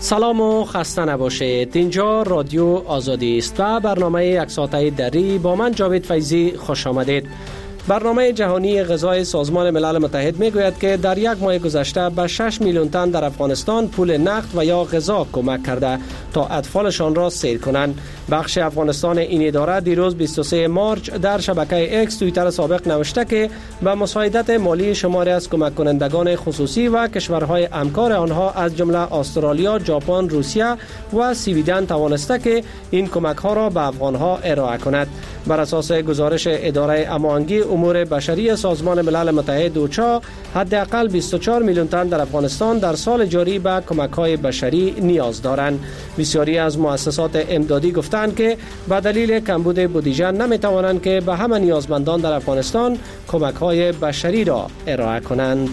سلام و خسته نباشید. اینجا رادیو آزادی است و برنامه یک ساعته دری با من جاوید فیضی خوش آمدید. برنامه جهانی غذای سازمان ملل متحد میگوید که در یک ماه گذشته به 6 میلیون تن در افغانستان پول نقد و یا غذا کمک کرده تا اطفالشان را سیر کنند. بخش افغانستان این اداره دیروز 23 مارچ در شبکه اکس توییتر سابق نوشته که به مساعدت مالی شماری از کمک کنندگان خصوصی و کشورهای همکار آنها از جمله استرالیا، ژاپن، روسیه و سویدن توانسته که این کمک ها را به افغانها ارائه کند. بر اساس گزارش اداره هماهنگی امور بشری سازمان ملل متحد اوچا، حداقل 24 میلیون تن در افغانستان در سال جاری به کمک‌های بشری نیاز دارند. بسیاری از مؤسسات امدادی گفتند که به دلیل کمبود بودجه نمی‌توانند که به همه نیازمندان در افغانستان کمک‌های بشری را ارائه کنند.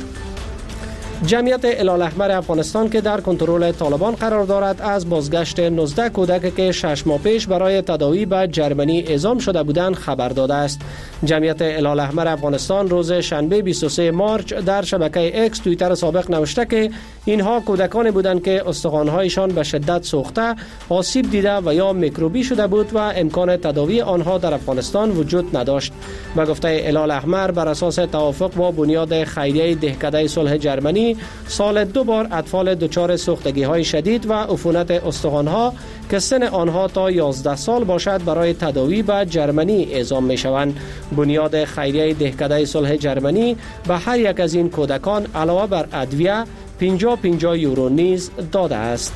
جمعیت هلال‌احمر افغانستان که در کنترل طالبان قرار دارد از بازگشت 19 کودک که 6 ماه پیش برای تداوی به جرمنی اعزام شده بودند خبر داده است. جمعیت هلال‌احمر افغانستان روز شنبه 23 مارچ در شبکه اکس توییتر سابق نوشته که اینها کودکانی بودند که استخوان‌هایشان به شدت سوخته، آسیب دیده و یا میکروبی شده بود و امکان تداوی آنها در افغانستان وجود نداشت. به گفته هلال‌احمر بر اساس توافق با بنیاد خیریه دهکده صلح جرمنی سال 2 بار اطفال دچار سوختگی‌های شدید و عفونت استخوان‌ها که سن آنها تا 11 سال باشد برای تداوی به جرمنی اعزام می‌شوند. بنیاد خیریه دهکده صلح جرمنی به هر یک از این کودکان علاوه بر ادویه 50 یورو نیز داده است.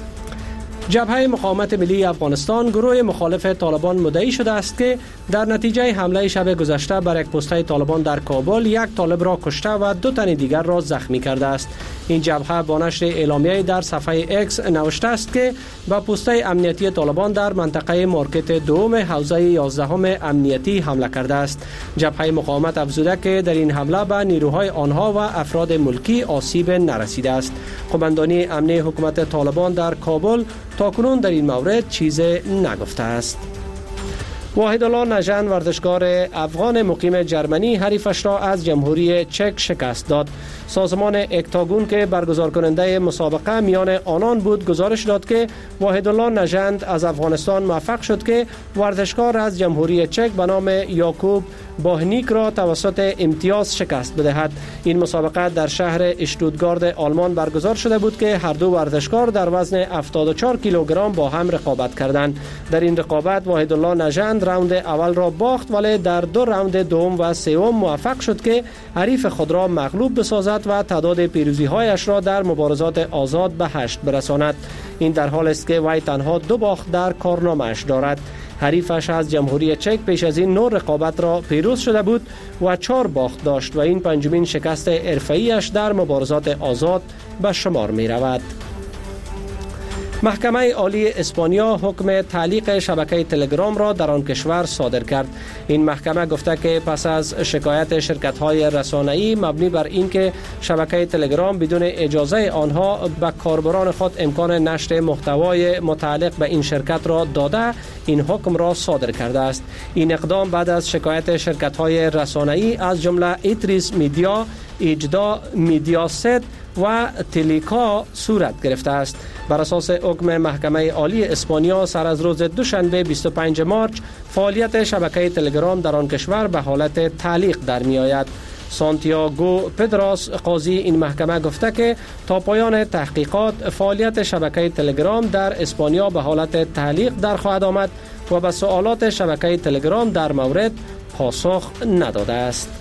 جبهه مقاومت ملی افغانستان گروه مخالف طالبان مدعی شده است که در نتیجه حمله شب گذشته بر یک پسته طالبان در کابل یک طالب را کشته و 2 تن دیگر را زخمی کرده است. این جبهه با نشر اعلامیه‌ای در صفحه اکس نوشته است که به پسته امنیتی طالبان در منطقه مارکت دوم حوزه 11 امنیتی حمله کرده است. جبهه مقاومت افزوده که در این حمله به نیروهای آنها و افراد ملکی آسیب نرسیده است. قماندانی امنی حکومت طالبان در کابل تاکنون در این مورد چیزی نگفته است. واحدالله نژند ورزشکار افغان مقیم جرمنی حریفش را از جمهوری چک شکست داد. سازمان اکتاگون که برگزار کننده مسابقه میان آنان بود گزارش داد که واحدالله نژند از افغانستان موفق شد که ورزشکار از جمهوری چک به نام یاکوب باهنیک را توسط امتیاز شکست بدهد. این مسابقه در شهر اشتوتگارت آلمان برگزار شده بود که هر دو ورزشکار در وزن 74 کیلوگرم با هم رقابت کردند. در این رقابت واحدالله نژند راوند اول را باخت ولی در 2 راوند دوم و سوم موفق شد که حریف خود را مغلوب بسازد و تعداد پیروزی‌هایش را در مبارزات آزاد به 8 برساند. این در حال است که وی تنها 2 باخت در کارنامه‌اش دارد. حریفش از جمهوری چک پیش از این 9 رقابت را پیروز شده بود و 4 باخت داشت و این 5مین شکست حرفه‌ایش در مبارزات آزاد به شمار می رود. محکمه عالی اسپانیا حکم تعلیق شبکه تلگرام را در آن کشور صادر کرد. این محکمه گفته که پس از شکایت شرکت‌های رسانه‌ای مبنی بر اینکه شبکه تلگرام بدون اجازه آنها به کاربران خود امکان نشر محتوای متعلق به این شرکت را داده، این حکم را صادر کرده است. این اقدام بعد از شکایت شرکت‌های رسانه‌ای از جمله ایتریس میدیا، ایجدا میدیاست و تلیکا صورت گرفته است. بر اساس حکم محکمه عالی اسپانیا سر از روز دوشنبه 25 مارچ فعالیت شبکه تلگرام در آن کشور به حالت تعلیق در می آید. سانتیاگو پدراس قاضی این محکمه گفته که تا پایان تحقیقات فعالیت شبکه تلگرام در اسپانیا به حالت تعلیق در خواهد آمد و به سوالات شبکه تلگرام در مورد پاسخ نداده است.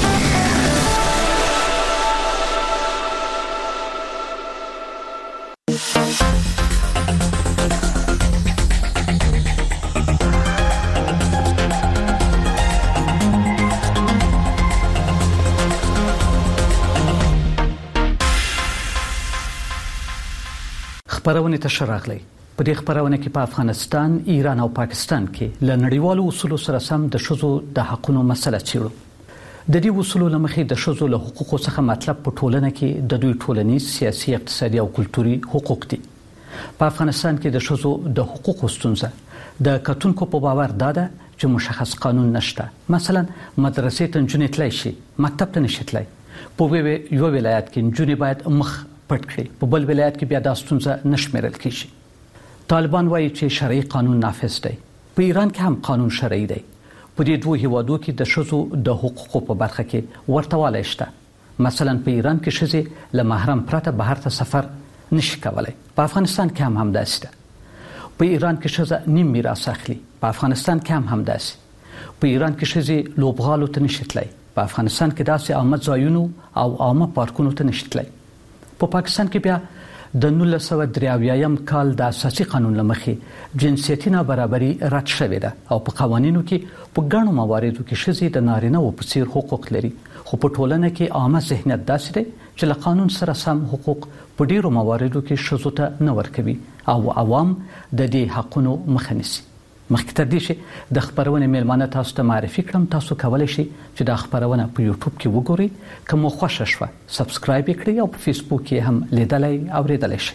خبرونه ته شراغلی په دې خبرونه کې په افغانستان، ایران او پاکستان کې له نړیوالو اصولو سره سم د ښځو د حقوقو مسله چیرو. د دې اصولو لمخې د ښځو له حقوقو څخه مطلب په ټولنه کې د دوی ټولنیز، سیاسي، اقتصادي او کلتوري حقوق دي. په افغانستان کې د ښځو د حقوقو ستونزه د کتونکو په باور داده چې مشخص قانون نشته. مثلا مدرسې ته نجونې تلای شي، مکتب ته نشي تلای. په یو ولایت کې نجونې باید مخ پټ کړي. په بل ولایت کې بیا دا ستونزه نشمیرل کیږي. طالبان وایي چې شرعي قانون نافذ دی. په ایران کې هم قانون شرعي دی. په دې دوه هیوادو کې د ښځو د حقوقو په برخه کې ورته والی شته. مثلا په ایران کې ښځې له محرم پرته بهر ته سفر نشي کولی. په افغانستان کې هم همداسې ده. په ایران کې ښځه نیم میراث اخلي. په افغانستان کې هم همداسې. په ایران کې ښځې لوبغالو ته نشي تللی. په افغانستان کې داسې عامه ځایونو او عامه پارکونو ته نشي تللی. په پاکستان کې بیا د 1983 کال د اساسي قانون لمخې جنسیتي نابرابري رد شوې ده او په قوانینو کې په ګڼو مواردو کې ښځې د نارینه و په څیر حقوق لري. خو په ټولنه کې عامه ذهنیت داسې دی چې له قانون سره سم حقوق په ډیرو مواردو کې ښځو ته نه ورکوي او عوام د دې حقونو مخه نیسي. مخکې تر دې چې د خبرونې میلمانه تاسو ته معرفي کړم، تاسو کولی شئ چې دا خبرونه په یوټیوب کې وګورئ. که مو خوښه شوه سبسکرایب یې کړئ او په فیسبوک کې هم لیدلی او اوریدلی شئ.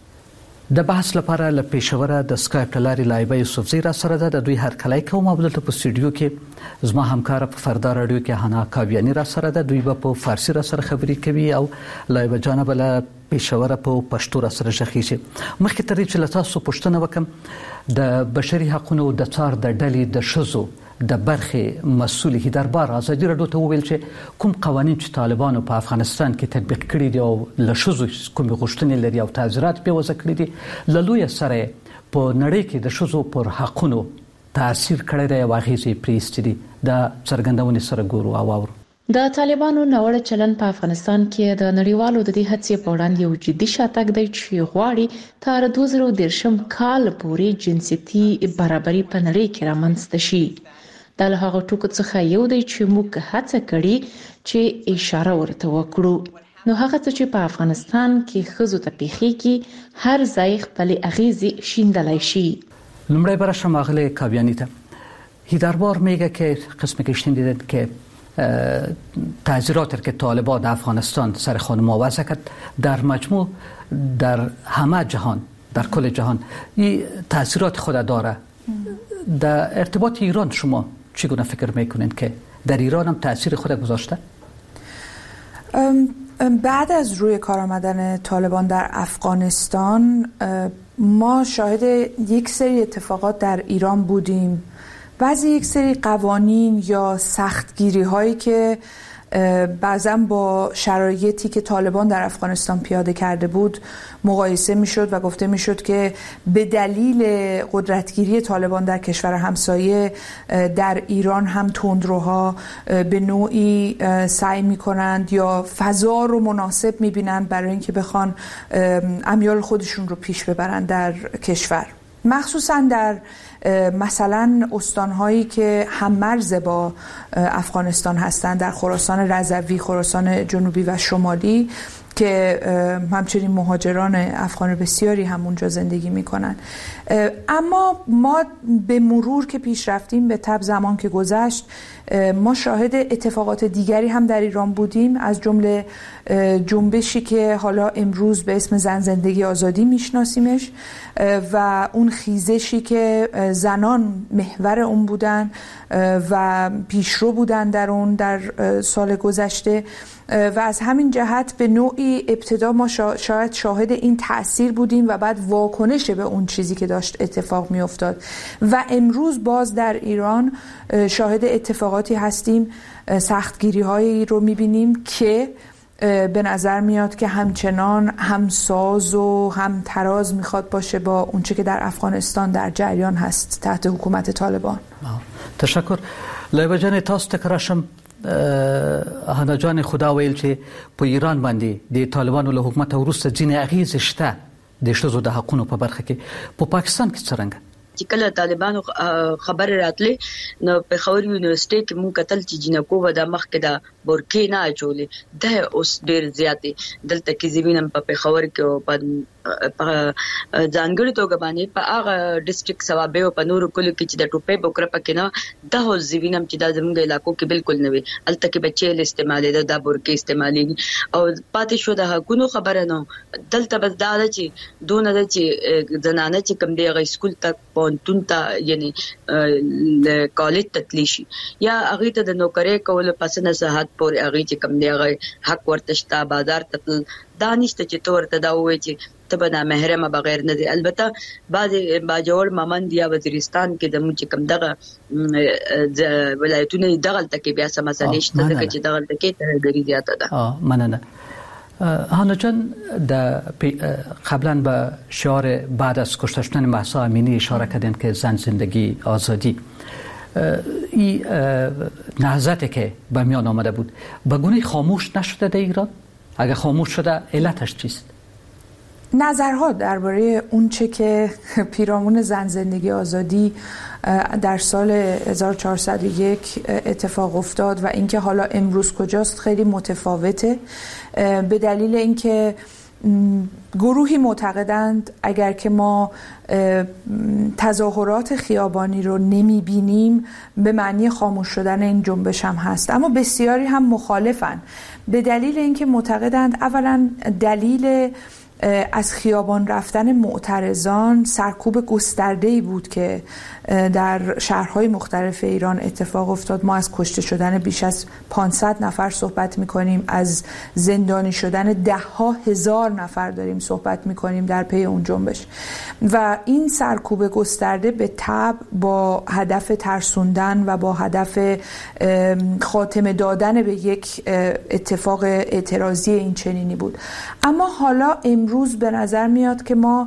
د بحث لپاره له پېښوره د سکایپ له لارې لایبه یوسفزۍ را سره ده. د دوی هرکلی کوم او دلته په سټوډیو کې زما همکاره په فردا راډیو کې حنا کاویاني را سره ده. دوی به په فارسي را سره خبرې کوي او لایبه جانه به له پېښوره په پښتو را سره غږیږي. مخکې تر دې چې له تاسو پوښتنه وکړم، د بشري حقونو د څار د ډلې د ښځو د برخې مسؤل هیدربار ازادي راډیو ته وویل چې کوم قوانین چې طالبانو په افغانستان کې تطبیق کړي دي او له ښځو کومې غوښتنې لري او تعزیرات پرې وضع کړي دي، له لویه سره په نړۍ کې د ښځو پر حقونو تاثیر کړی دی او اغېزې یې پرې ایستې دي. دا څرګندونې سره ګورو او اورو. د طالبانو ناوړه چلن په افغانستان کې د نړیوالو د دې هڅې په وړاندې یو جدي شاتګ دی چې غواړي تر 2013 کال پورې جنسیتي برابري په نړۍ کې رامنځته شي. دا له هغه ټکو څخه یو دی چې موږ هڅه کړې چې اشاره ورته وکړو. نو هغه څه چې په افغانستان کې ښځو ته پیښیږي هر ځای خپل اغیزې شیندلای شي. لومړی به راشم آقای کاویانی ته. هیدربار میگه که قسمی که شنیدید که تعزیراتی که طالبان در افغانستان سر خانم آوازه کرد در مجموع در همه جهان، در کل جهان این تاثیرات خود داره. در ارتباط ایران شما چگونه فکر میکنید که در ایران هم تاثیر خود گذاشته؟ بعد از روی کار آمدن طالبان در افغانستان ما شاهد یک سری اتفاقات در ایران بودیم. بعضی یک سری قوانین یا سختگیری هایی که بعضا با شرایطی که طالبان در افغانستان پیاده کرده بود مقایسه میشد و گفته میشد که به دلیل قدرتگیری طالبان در کشور همسایه در ایران هم تندروها به نوعی سعی میکنند یا فضا رو مناسب میبینند برای اینکه بخوان امیال خودشون رو پیش ببرند در کشور، مخصوصا در مثلا استانهایی که هممرز با افغانستان هستند، در خراسان رضوی، خراسان جنوبی و شمالی که همچنین مهاجران افغان بسیاری هم اونجا زندگی میکنن. اما ما به مرور که پیش رفتیم، به تبع زمان که گذشت، ما شاهد اتفاقات دیگری هم در ایران بودیم، از جمله جنبشی که حالا امروز به اسم زن زندگی آزادی میشناسیمش و اون خیزشی که زنان محور اون بودن و پیشرو بودن در اون در سال گذشته و از همین جهت به نوعی ابتدا ما شاید شاهد این تأثیر بودیم و بعد واکنش به اون چیزی که داشت اتفاق می افتاد و امروز باز در ایران شاهد اتفاقاتی هستیم، سختگیری هایی رو می بینیم که به نظر میاد که همچنان همساز و هم تراز میخواد باشه با اونچه که در افغانستان در جریان هست تحت حکومت طالبان. تشکر. لایبه جان تاسو ته کراشم هنا جان خدا ویل چې په ایران باندې د طالبانو له حکومت وروسته ځینې اغیزې شته د ښځو د حقونو په برخه کې. په پاکستان کې څرنګه چې کله طالبانو خبر راتلې نو په خور یونیورسيټي کې مونږ کتل چې جنکو ودا مخ کې دا بورکې نه اچولې ده اوس ډېر زیاتې دلته کې زمينم په خور کې په ځانګړي توګه باندې په هغه ډیسټریکټ سوابه په نورو کلو کې چې د ټوپې بوکره پکې نه د زمينم چې د زموږ علاقو کې بالکل نه وي الته کې بچي له استعمالي د بورکې استعمالي او پاتې شو د حقونو خبره نه دلته بس دا چې دونه د چې زنانه چې کم دی غي سکول تک پونتون ته یعنی کالج تتلیشي یا هغه ته د نوکری کول پس نه صحت پورې هغه چې کم دی هغه حق ورته شته بازار ته دانشته چې تور ته دا وایي چې تبنا محرمه بغیر نه دی. البته بعض باجوړ مامند یا وزیرستان کې د موږ کم دغه ولایتونه دغه تکي بیا سم مسلې شته چې دغه تکي ترګری زیاته ده. مننه. هانا جان قبلا به شعار بعد از کشته شدن مهسا امینی اشاره کردین که زن زندگی آزادی، این نهضتی که به میان آمده بود به گونه خاموش نشده در ایران؟ اگر خاموش شده علتش چیست؟ نظرها درباره اون چه که پیرامون زن زندگی آزادی در سال 1401 اتفاق افتاد و اینکه حالا امروز کجاست خیلی متفاوته، به دلیل اینکه گروهی معتقدند اگر که ما تظاهرات خیابانی رو نمی‌بینیم به معنی خاموش شدن این جنبش هم هست، اما بسیاری هم مخالفن به دلیل اینکه معتقدند اولا دلیل از خیابان رفتن معترضان سرکوب گسترده‌ای بود که در شهرهای مختلف ایران اتفاق افتاد. ما از کشته شدن بیش از 500 نفر صحبت می‌کنیم، از زندانی شدن ده‌ها هزار نفر داریم صحبت می‌کنیم در پی اون جنبش و این سرکوب گسترده به تبع با هدف ترسوندن و با هدف خاتمه دادن به یک اتفاق اعتراضی این چنینی بود. اما حالا امروز به نظر میاد که ما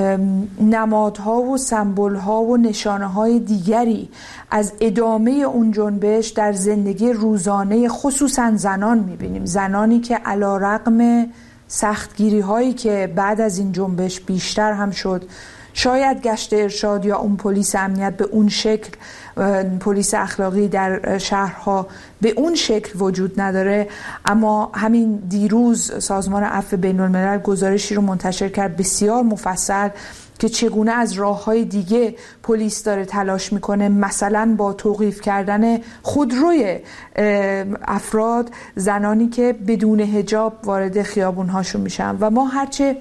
نمادها و سمبول‌ها و نشانه‌های دیگری از ادامه اون جنبش در زندگی روزانه خصوصا زنان می‌بینیم، زنانی که علی‌رغم سختگیری‌هایی که بعد از این جنبش بیشتر هم شد، شاید گشت ارشاد یا اون پلیس امنیت به اون شکل، پلیس اخلاقی در شهرها به اون شکل وجود نداره، اما همین دیروز سازمان عفو بین‌الملل گزارشی رو منتشر کرد بسیار مفصل که چگونه از راه‌های دیگه پلیس داره تلاش میکنه، مثلا با توقیف کردن خودروی افراد، زنانی که بدون حجاب وارد خیابون‌هاشون میشن. و ما هرچه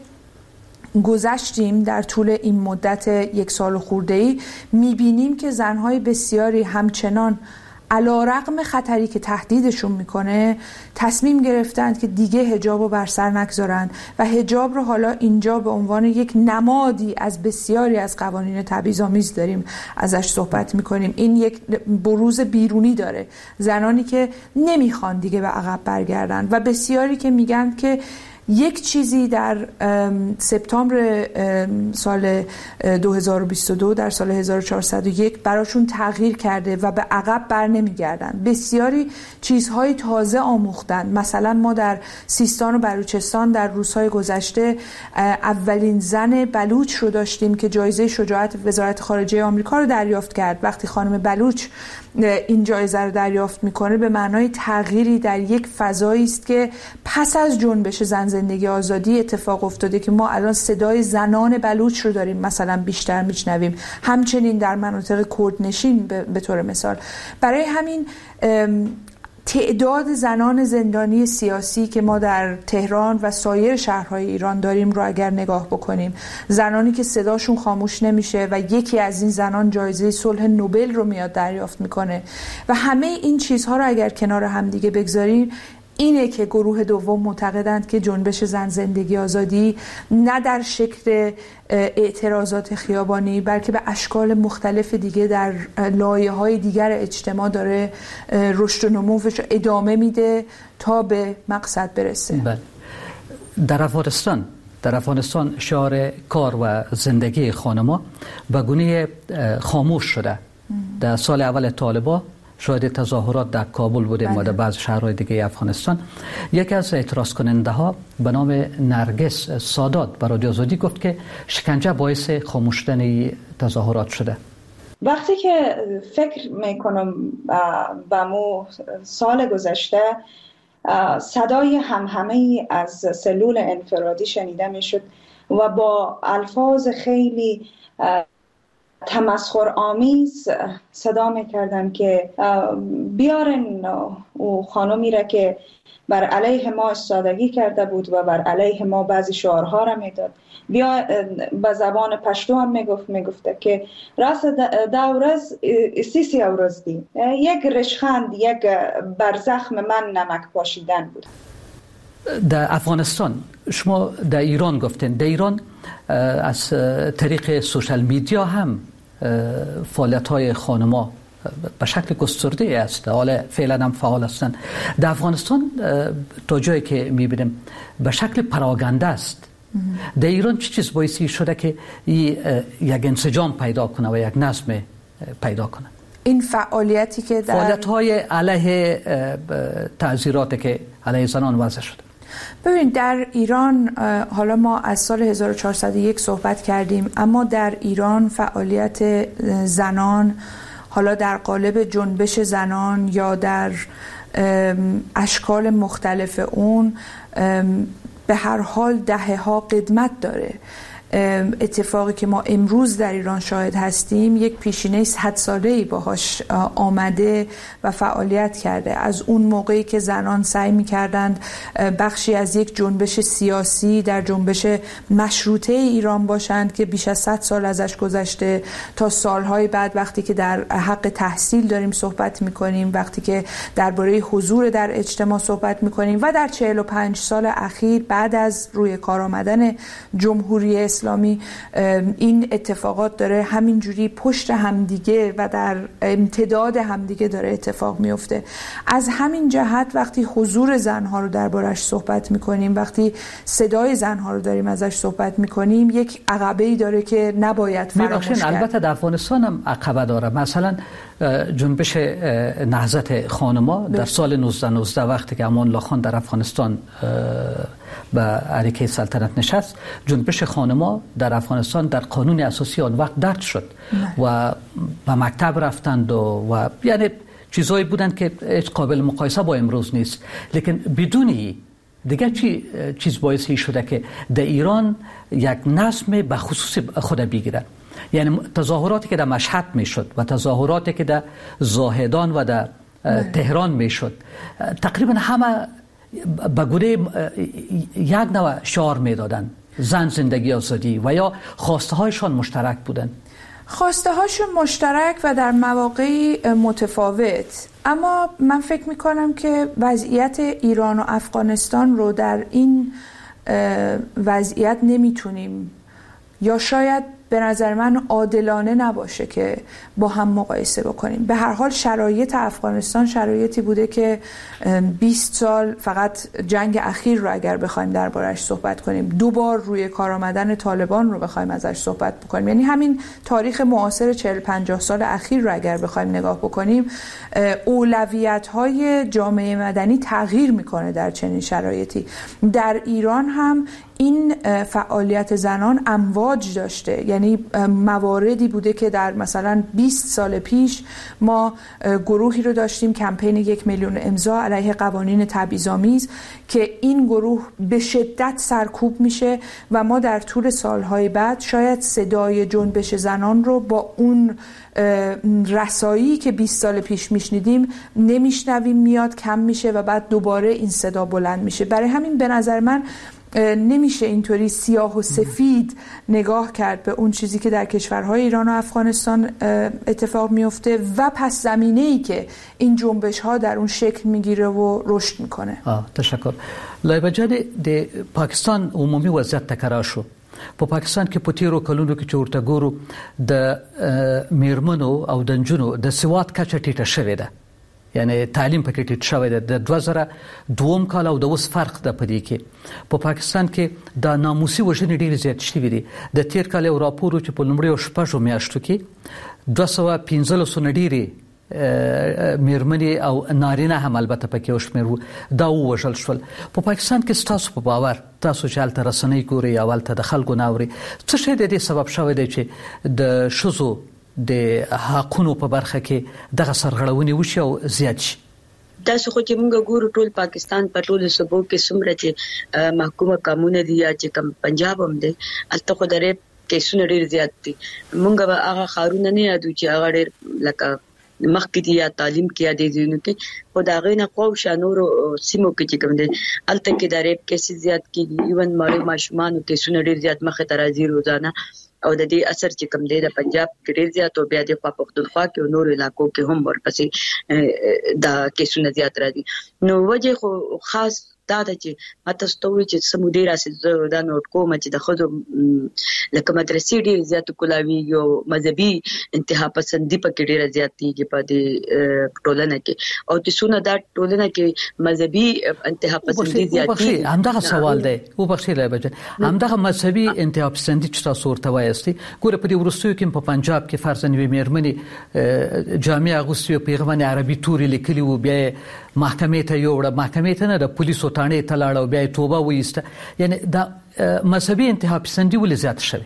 گذشتیم در طول این مدت 1 سال خورده‌ای میبینیم که زنهای بسیاری همچنان علی‌رغم خطری که تهدیدشون میکنه تصمیم گرفتند که دیگه حجاب رو بر سر نگذارن و حجاب رو حالا اینجا به عنوان یک نمادی از بسیاری از قوانین تبعیض‌آمیز داریم ازش صحبت میکنیم. این یک بروز بیرونی داره، زنانی که نمیخوان دیگه به عقب برگردن و بسیاری که میگن که یک چیزی در سپتامبر سال 2022 در سال 1401 براشون تغییر کرده و به عقب بر نمیگردن. بسیاری چیزهای تازه آموختن. مثلا ما در سیستان و بلوچستان در روزهای گذشته اولین زن بلوچ رو داشتیم که جایزه شجاعت وزارت خارجه آمریکا رو دریافت کرد. وقتی خانم بلوچ این جایزه رو دریافت میکنه به معنای تغییری در یک فضایی است که پس از جنبش زن زندگی آزادی اتفاق افتاده که ما الان صدای زنان بلوچ رو داریم مثلا بیشتر میشنویم، همچنین در مناطق کردنشین به طور مثال. برای همین تعداد زنان زندانی سیاسی که ما در تهران و سایر شهرهای ایران داریم رو اگر نگاه بکنیم، زنانی که صداشون خاموش نمیشه و یکی از این زنان جایزه صلح نوبل رو میاد دریافت میکنه و همه این چیزها رو اگر کنار هم دیگه بگذاریم، اینه که گروه دوم معتقدند که جنبش زن زندگی آزادی نه در شکل اعتراضات خیابانی بلکه به اشکال مختلف دیگه در لایه‌های دیگر اجتماع داره رشد و نموش ادامه میده تا به مقصد برسه. بله. در افغانستان شعار کار و زندگی خانم‌ها به گونه خاموش شده. در سال اول طالبان شاید تظاهرات در کابل بودیم و در بعض شهرهای دیگه افغانستان. یکی از اعتراض کننده ها به نام نرگس سادات به رادیو آزادی گفت که شکنجه باعث خاموش شدن تظاهرات شده. وقتی که فکر میکنم به مو سال گذشته صدای همهمه از سلول انفرادی شنیده میشد و با الفاظ خیلی تمسخر آمیز صدا میکردن که بیارن او خانمی را که بر علیه ما استادگی کرده بود و بر علیه ما بعضی شعارها را میداد، بیا به زبان پشتو هم میگفته که راست دورز سیسی اورز دی، یک رشخند، یک بر زخم من نمک پاشیدن بود. در افغانستان شما در ایران گفتین، در ایران از طریق سوشال میدیا هم فعالیت‌های خانم‌ها به شکل گسترده است، حالا فعلا هم فعال هستند. در افغانستان تا جایی که می‌بینیم به شکل پراگنده است. در ایران چه چیز باعثی شده که یک انسجام پیدا کنه و یک نظم پیدا کنه؟ این فعالیتی که در فعالیت‌های علیه تعزیراتی که علیه زنان وضع شده. ببین در ایران، حالا ما از سال 1401 صحبت کردیم، اما در ایران فعالیت زنان، حالا در قالب جنبش زنان یا در اشکال مختلف اون، به هر حال دهه‌ها قدمت داره. اتفاقی که ما امروز در ایران شاهد هستیم یک پیشینه 100 ساله‌ای باهاش آمده و فعالیت کرده. از اون موقعی که زنان سعی می‌کردند بخشی از یک جنبش سیاسی در جنبش مشروطه ایران باشند که بیش از 100 سال ازش گذشته، تا سالهای بعد وقتی که در حق تحصیل داریم صحبت می‌کنیم، وقتی که درباره حضور در اجتماع صحبت می‌کنیم و در 45 سال اخیر بعد از روی کار آمدن جمهوری اسلامی این اتفاقات داره همینجوری پشت همدیگه و در امتداد همدیگه داره اتفاق میفته. از همین جهت وقتی حضور زنها رو دربارش صحبت میکنیم، وقتی صدای زنها رو داریم ازش صحبت میکنیم، یک عقبه‌ای داره که نباید فراموش کرد. البته در افغانستان هم عقبه داره. مثلا جنبش نهضت خانما در سال 1919 وقتی که امان الله خان در افغانستان به عریکه سلطنت نشست، جنبش خانما در افغانستان در قانون اساسی آن وقت درج شد و به مکتب رفتند و یعنی چیزایی بودند که هیچ قابل مقایسه با امروز نیست. لیکن بدون دیگه چیز باعثی شده که در ایران یک نظم به خصوص خود بگیرد. یعنی تظاهراتی که در مشهد میشد و تظاهراتی که در زاهدان و در تهران میشد، تقریبا همه به گونه یک نوع شعار میدادن، زن زندگی آزادی، و یا خواسته هایشان مشترک بودن. خواسته هاشون مشترک و در مواقعی متفاوت، اما من فکر میکنم که وضعیت ایران و افغانستان رو در این وضعیت نمیتونیم، یا شاید به نظر من عادلانه نباشه که با هم مقایسه بکنیم. به هر حال شرایط افغانستان شرایطی بوده که 20 سال، فقط جنگ اخیر رو اگر بخوایم دربارش صحبت کنیم، 2 بار روی کار آمدن طالبان رو بخوایم ازش صحبت بکنیم، یعنی همین تاریخ معاصر 40-50 سال اخیر رو اگر بخوایم نگاه بکنیم، اولویت‌های جامعه مدنی تغییر میکنه در چنین شرایطی. در ایران هم این فعالیت زنان امواج داشته، یعنی مواردی بوده که در مثلا 20 سال پیش ما گروهی رو داشتیم، کمپین 1 میلیون امضا علیه قوانین تبعیض‌آمیز، که این گروه به شدت سرکوب میشه و ما در طول سالهای بعد شاید صدای جنبش زنان رو با اون رسایی که 20 سال پیش میشنیدیم نمیشنویم، میاد کم میشه و بعد دوباره این صدا بلند میشه. برای همین به نظر من نمیشه اینطوری سیاه و سفید نگاه کرد به اون چیزی که در کشورهای ایران و افغانستان اتفاق میفته و پس زمینه‌ای که این جنبش ها در اون شکل میگیره و رشد میکنه. تشکر. لایبه جان د پاکستان عمومی وضعیت تکرار شو. په پاکستان کې په تیرو کلونو کې چې ورته ګورو د میرمنو او د نجونو د سواد کچه ټیټه شوې ده، یعنی تعلیم پکې ټیټ شوی دی. د 2002 کال او د اوس فرق ده په دې کې. په پاکستان کې د ناموسي وژنې ډېرې زیات شوي دي. د تیر کال یو راپور چې په لومړیو شپږو میاشتو کې 215 نه ډېرې میرمنې او نارینه هم البته پکې وشمېرو دا ووژل شول. په پاکستان کې ستاسو په باور، تاسو چې هلته رسنۍ ګورئ او هلته د خلکو نه اورئ، څه شی د دې سبب شوی دی چې د ښځو د حقونو په برخه کې دغه سرغړونې وشي او زیات شي؟ تاسو خو چې موږ ګورو ټول پاکستان په ټولو صوبو کې څومره چې محکومه قانون دي یا چې کم پنجاب هم دي، البته خو د ریپ کیسونه ډیر زیات دي. مونږ به هغه خارونه نه یادو چې هغه ډیر لکه مخکې دي یا تعلیم کې یا د ځینو کې خو دا غینه قو شانور سیمو کې چې کوم دي الته کې د ریپ کیسې زیات کیږي. ایون مړ ماشومان کیسونه ډیر زیات مخه ته راځي روزانه او د دې اثر چې کوم دی د پنجاب کې ډیر زیات او بیا د پښتونخوا کې او نور علاقو کې هم ورپسې دا کیسونه زیات راځي. نو وجه خو خاص دا د چې ماته ستوي چې سمودي راسي دا نوٹ کوم چې د خود لکه مدرسې ډیر زیات کولاوي یو مذهبي انتها پسندي پکې ډیر زیات دي په دې ټولنه کې او چې څونه دا ټولنه کې مذهبي انتها پسندي زیات دي. همدغه سوال دی او بخښیله بچ همدغه مذهبي انتها پسندي چې تاسو ورته وایستي ګوره په دې ورستیو کې په پنجاب کې فرضاً وي مېرمنې جامع اغوستي پیغمبر عربي توري لیکلي وو بیا محکمې ته یوړه محکمې ته نه د پولیسو تانه ته لاړ او بیا توبه وایسته. یعنی دا مذهبي انتها پسندي ولې زیات شوی؟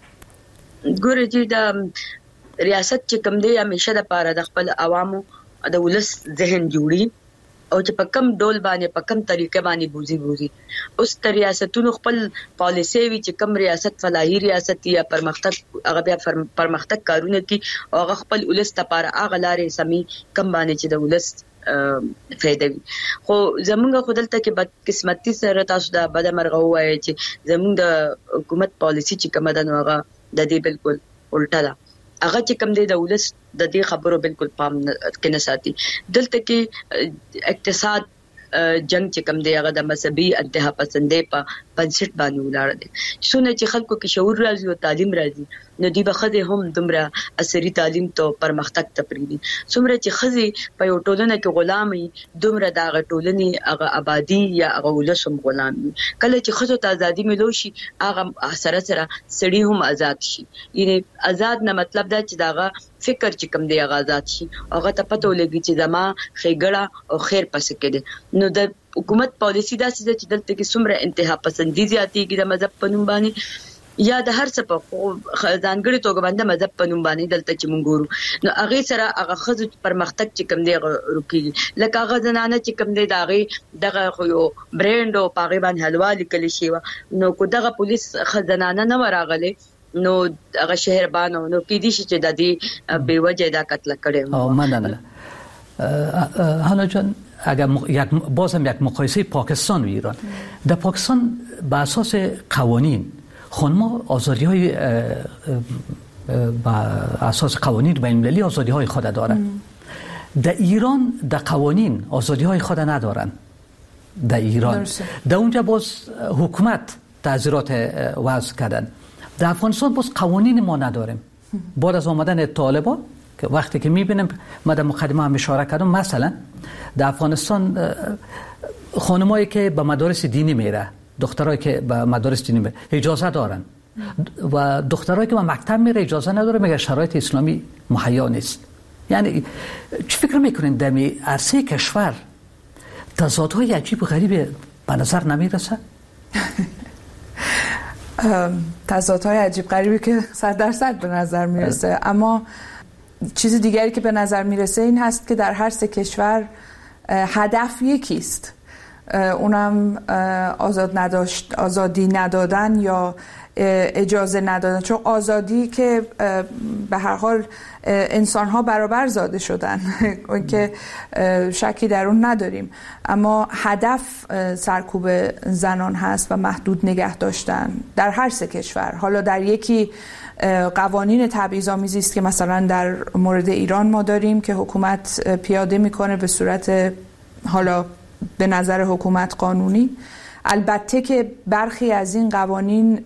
ګوره چې دا ریاست چې کوم دی همیشه د پاره د خپل عوامو د ولس ذهن جوړي او چې په کم ډول باندې په کم طریقې باندې بوزي اوس تر ریاستونو خپل پالیسي وی چې کم ریاست فلاحي ریاست یا پرمختګ هغه بیا پرمختګ کارونه کوي او هغه خپل ولس لپاره هغه لارې سمي کم باندې چې د ولس فائدہ وي. خو زمونږ خودلته کې بد قسمتي سره تاسو دا بد مرغه وایي چې زمونږ د حکومت پالیسي چې کومه ده نو هغه د دې بالکل الټا ده. هغه چې کوم دی د ولس د دې خبرو بالکل پام کې نه ساتي. دلته کې اقتصاد جنگ چې کوم دی هغه د مذهبي انتها پسندۍ په بنسټ باندې ولاړ دی. څونه چې خلکو کې شعور راځي او تعلیم راځي نو دی به خدای هم دومره عصري تعلیم ته پرمختګ تپریدي. څومره چې خزي په یو ټولنه کې غلامي دومره دا ټولنې هغه آبادی یا هغه ولسم غلامي. کله چې خزو ته ازادي ملو شي هغه سره سره سړي هم آزاد شي. یعنی آزاد نه مطلب دا چې داغه فکر چې کوم دی هغه آزاد شي هغه ته پته ولګي چې زما خېګړه او خیر پسې کېده. نو د حکومت پالیسی دا چې دلته کې څومره انتها پسندي زیاتېږي د مذهب په نوم باندې یا د هر څه په ځانګړي توګه باندې مذهب په نوم باندې دلته چې مونږ ګورو نو هغه سره هغه خزو پرمختګ چې کوم دی روکي. لکه هغه زنانه چې کوم دی دغه یو برند او پاغي باندې حلوا لیکل شي نو کو دغه پولیس خزانه نه وراغله نو هغه شهربان نو کې دي چې د دې به وجه دا قتل کړي. او مننه حالا جان اگر بازم یک مقایسه پاکستان و ایران در پاکستان به اساس قوانین خانم‌ها آزادی‌های با اساس قوانین بین‌المللی آزادی‌های خود دارند. در ایران در قوانین آزادی‌های خود ندارند. در ایران در اونجا باز حکومت تعزیرات وضع کردن. در افغانستان باز قوانین ما نداریم. بعد از آمدن طالبان که وقتی که می‌بینیم ما در مقدمه هم اشاره کردم مثلا در افغانستان خانمایی که به مدارس دینی میره دخترایی که به مدارس دینی میره اجازه دارن و دخترایی که به مکتب میره اجازه نداره مگر شرایط اسلامی مهیا نیست. یعنی چه فکر میکنین در عرصه کشور تضادهای عجیب و غریب به نظر نمیرسه؟ تضادهای عجیب غریبی که 100% به نظر میرسه اما چیز دیگری که به نظر میرسه این هست که در هر سه کشور هدف یکیست اونم آزادی ندادن یا اجازه ندادن چون آزادی که به هر حال انسان‌ها برابر زاده شدن که شکی در اون نداریم اما هدف سرکوب زنان هست و محدود نگه داشتن در هر سه کشور. حالا در یکی قوانین تبعیض‌آمیزی است که مثلا در مورد ایران ما داریم که حکومت پیاده میکنه به صورت حالا به نظر حکومت قانونی. البته که برخی از این قوانین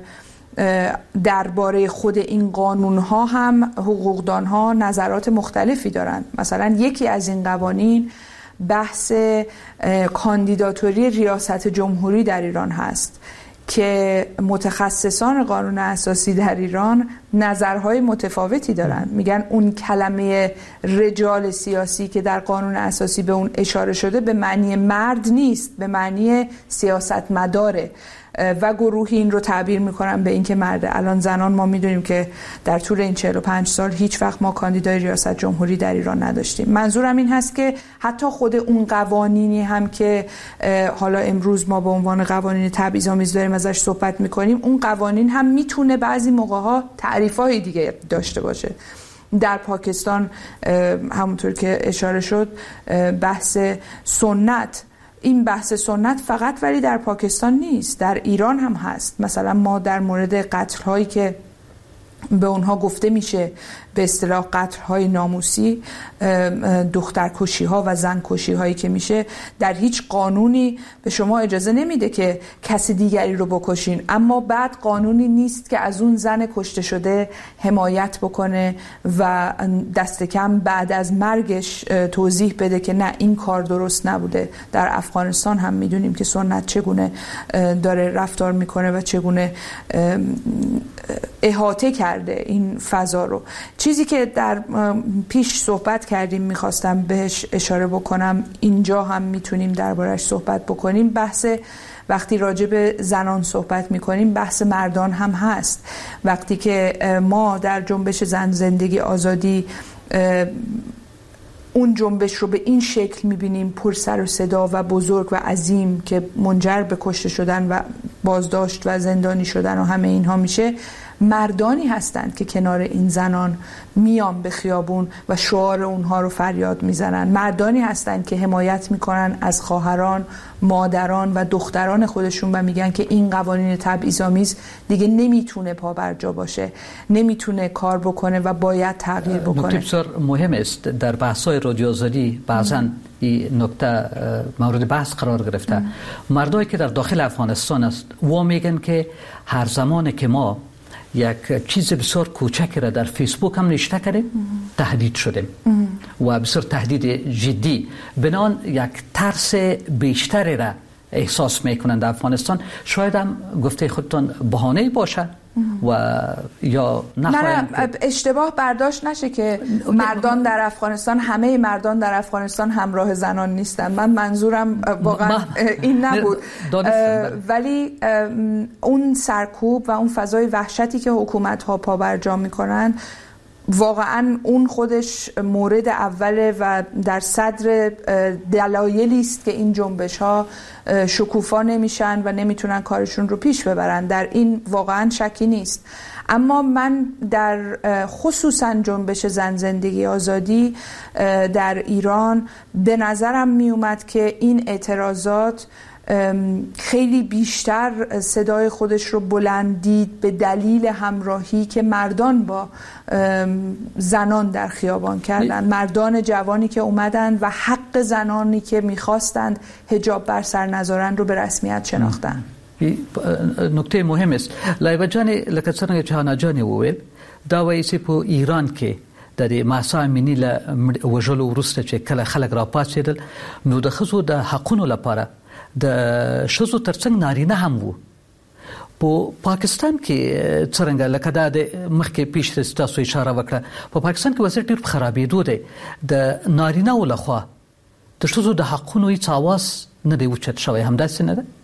درباره خود این قانون‌ها هم حقوقدان‌ها نظرات مختلفی دارند. مثلا یکی از این قوانین بحث کاندیداتوری ریاست جمهوری در ایران هست که متخصصان قانون اساسی در ایران نظرهای متفاوتی دارن. میگن اون کلمه رجال سیاسی که در قانون اساسی به اون اشاره شده به معنی مرد نیست، به معنی سیاستمداره. و گروهی این رو تعبیر میکنن به اینکه مرد. الان زنان ما میدونیم که در طول این 45 سال هیچ وقت ما کاندیدای ریاست جمهوری در ایران نداشتیم. منظورم این هست که حتی خود اون قوانینی هم که حالا امروز ما به عنوان قوانین تبعیض‌آمیز داریم ازش صحبت میکنیم، اون قوانین هم میتونه بعضی موقع‌ها تعریف‌های دیگه داشته باشه. در پاکستان همونطور که اشاره شد بحث سنت، این بحث سنت فقط ولی در پاکستان نیست، در ایران هم هست. مثلا ما در مورد قتل هایی که به اونها گفته میشه به اصطلاح قتل های ناموسی، دخترکشی ها و زن کشی هایی که میشه، در هیچ قانونی به شما اجازه نمیده که کسی دیگری رو بکشین، اما بعد قانونی نیست که از اون زن کشته شده حمایت بکنه و دست کم بعد از مرگش توضیح بده که نه این کار درست نبوده. در افغانستان هم میدونیم که سنت چگونه داره رفتار میکنه و چگونه احاطه کرده این فضا رو. چیزی که در پیش صحبت کردیم میخواستم بهش اشاره بکنم، اینجا هم میتونیم دربارش صحبت بکنیم. بحث وقتی راجع به زنان صحبت میکنیم بحث مردان هم هست. وقتی که ما در جنبش زن زندگی آزادی اون جنبش رو به این شکل میبینیم، پر سر و صدا و بزرگ و عظیم که منجر به کشته شدن و بازداشت و زندانی شدن و همه اینها میشه، مردانی هستند که کنار این زنان میان به خیابون و شعار اونها رو فریاد میزنن. مردانی هستند که حمایت میکنن از خواهران، مادران و دختران خودشون و میگن که این قوانین تبعیض‌آمیز دیگه نمیتونه پابرجا باشه، نمیتونه کار بکنه و باید تغییر بکنه. نکته بسیار مهم است در بحث‌های رادیو آزادی بعضاً این نکته مورد بحث قرار گرفته. مردایی که در داخل افغانستان است و میگن که هر زمانی که ما یک چیز بسیار کوچکی را در فیسبوک هم نشته کردیم تهدید شدیم و بسیار تهدید جدی، بنان یک ترس بیشتری را احساس میکنند در افغانستان. شاید هم گفته خودتان بهانه باشه و یا نه اشتباه برداشت نشه که مردان در افغانستان، همه مردان در افغانستان همراه زنان نیستن. من منظورم واقعا این نبود، ولی اون سرکوب و اون فضای وحشتی که حکومت ها پابرجا میکنن واقعا اون خودش مورد اوله و در صدر دلایلی است که این جنبش ها شکوفا نمیشن و نمیتونن کارشون رو پیش ببرن. در این واقعا شکی نیست. اما من در خصوصا جنبش زن زندگی آزادی در ایران به نظرم می اومد که این اعتراضات خیلی بیشتر صدای خودش رو بلندید به دلیل همراهی که مردان با زنان در خیابان کردن، مردان جوانی که اومدن و حق زنانی که میخواستند حجاب بر سر نذارن رو به رسمیت شناختن. نکته مهم است. لایبه جان لکه څنګه چې هانا جان وویل دا وایي چې په ایران کې د ماسا امنی له وژلو وروسته چې کله خلک راپاتېدل نو د ښځو د حقونو لپاره د ښځو ترڅنګ نارینه هم وو. په پاکستان کې څنګه لکه دا د مخکې پیش تاسو اشاره وکړه، په پاکستان کې وضعیت ډېر خرابېدو دی. د نارینه‌و لخوا د ښځو د حقونو هیڅ اواز نه دی اوچت شوی، همداسې نه ده؟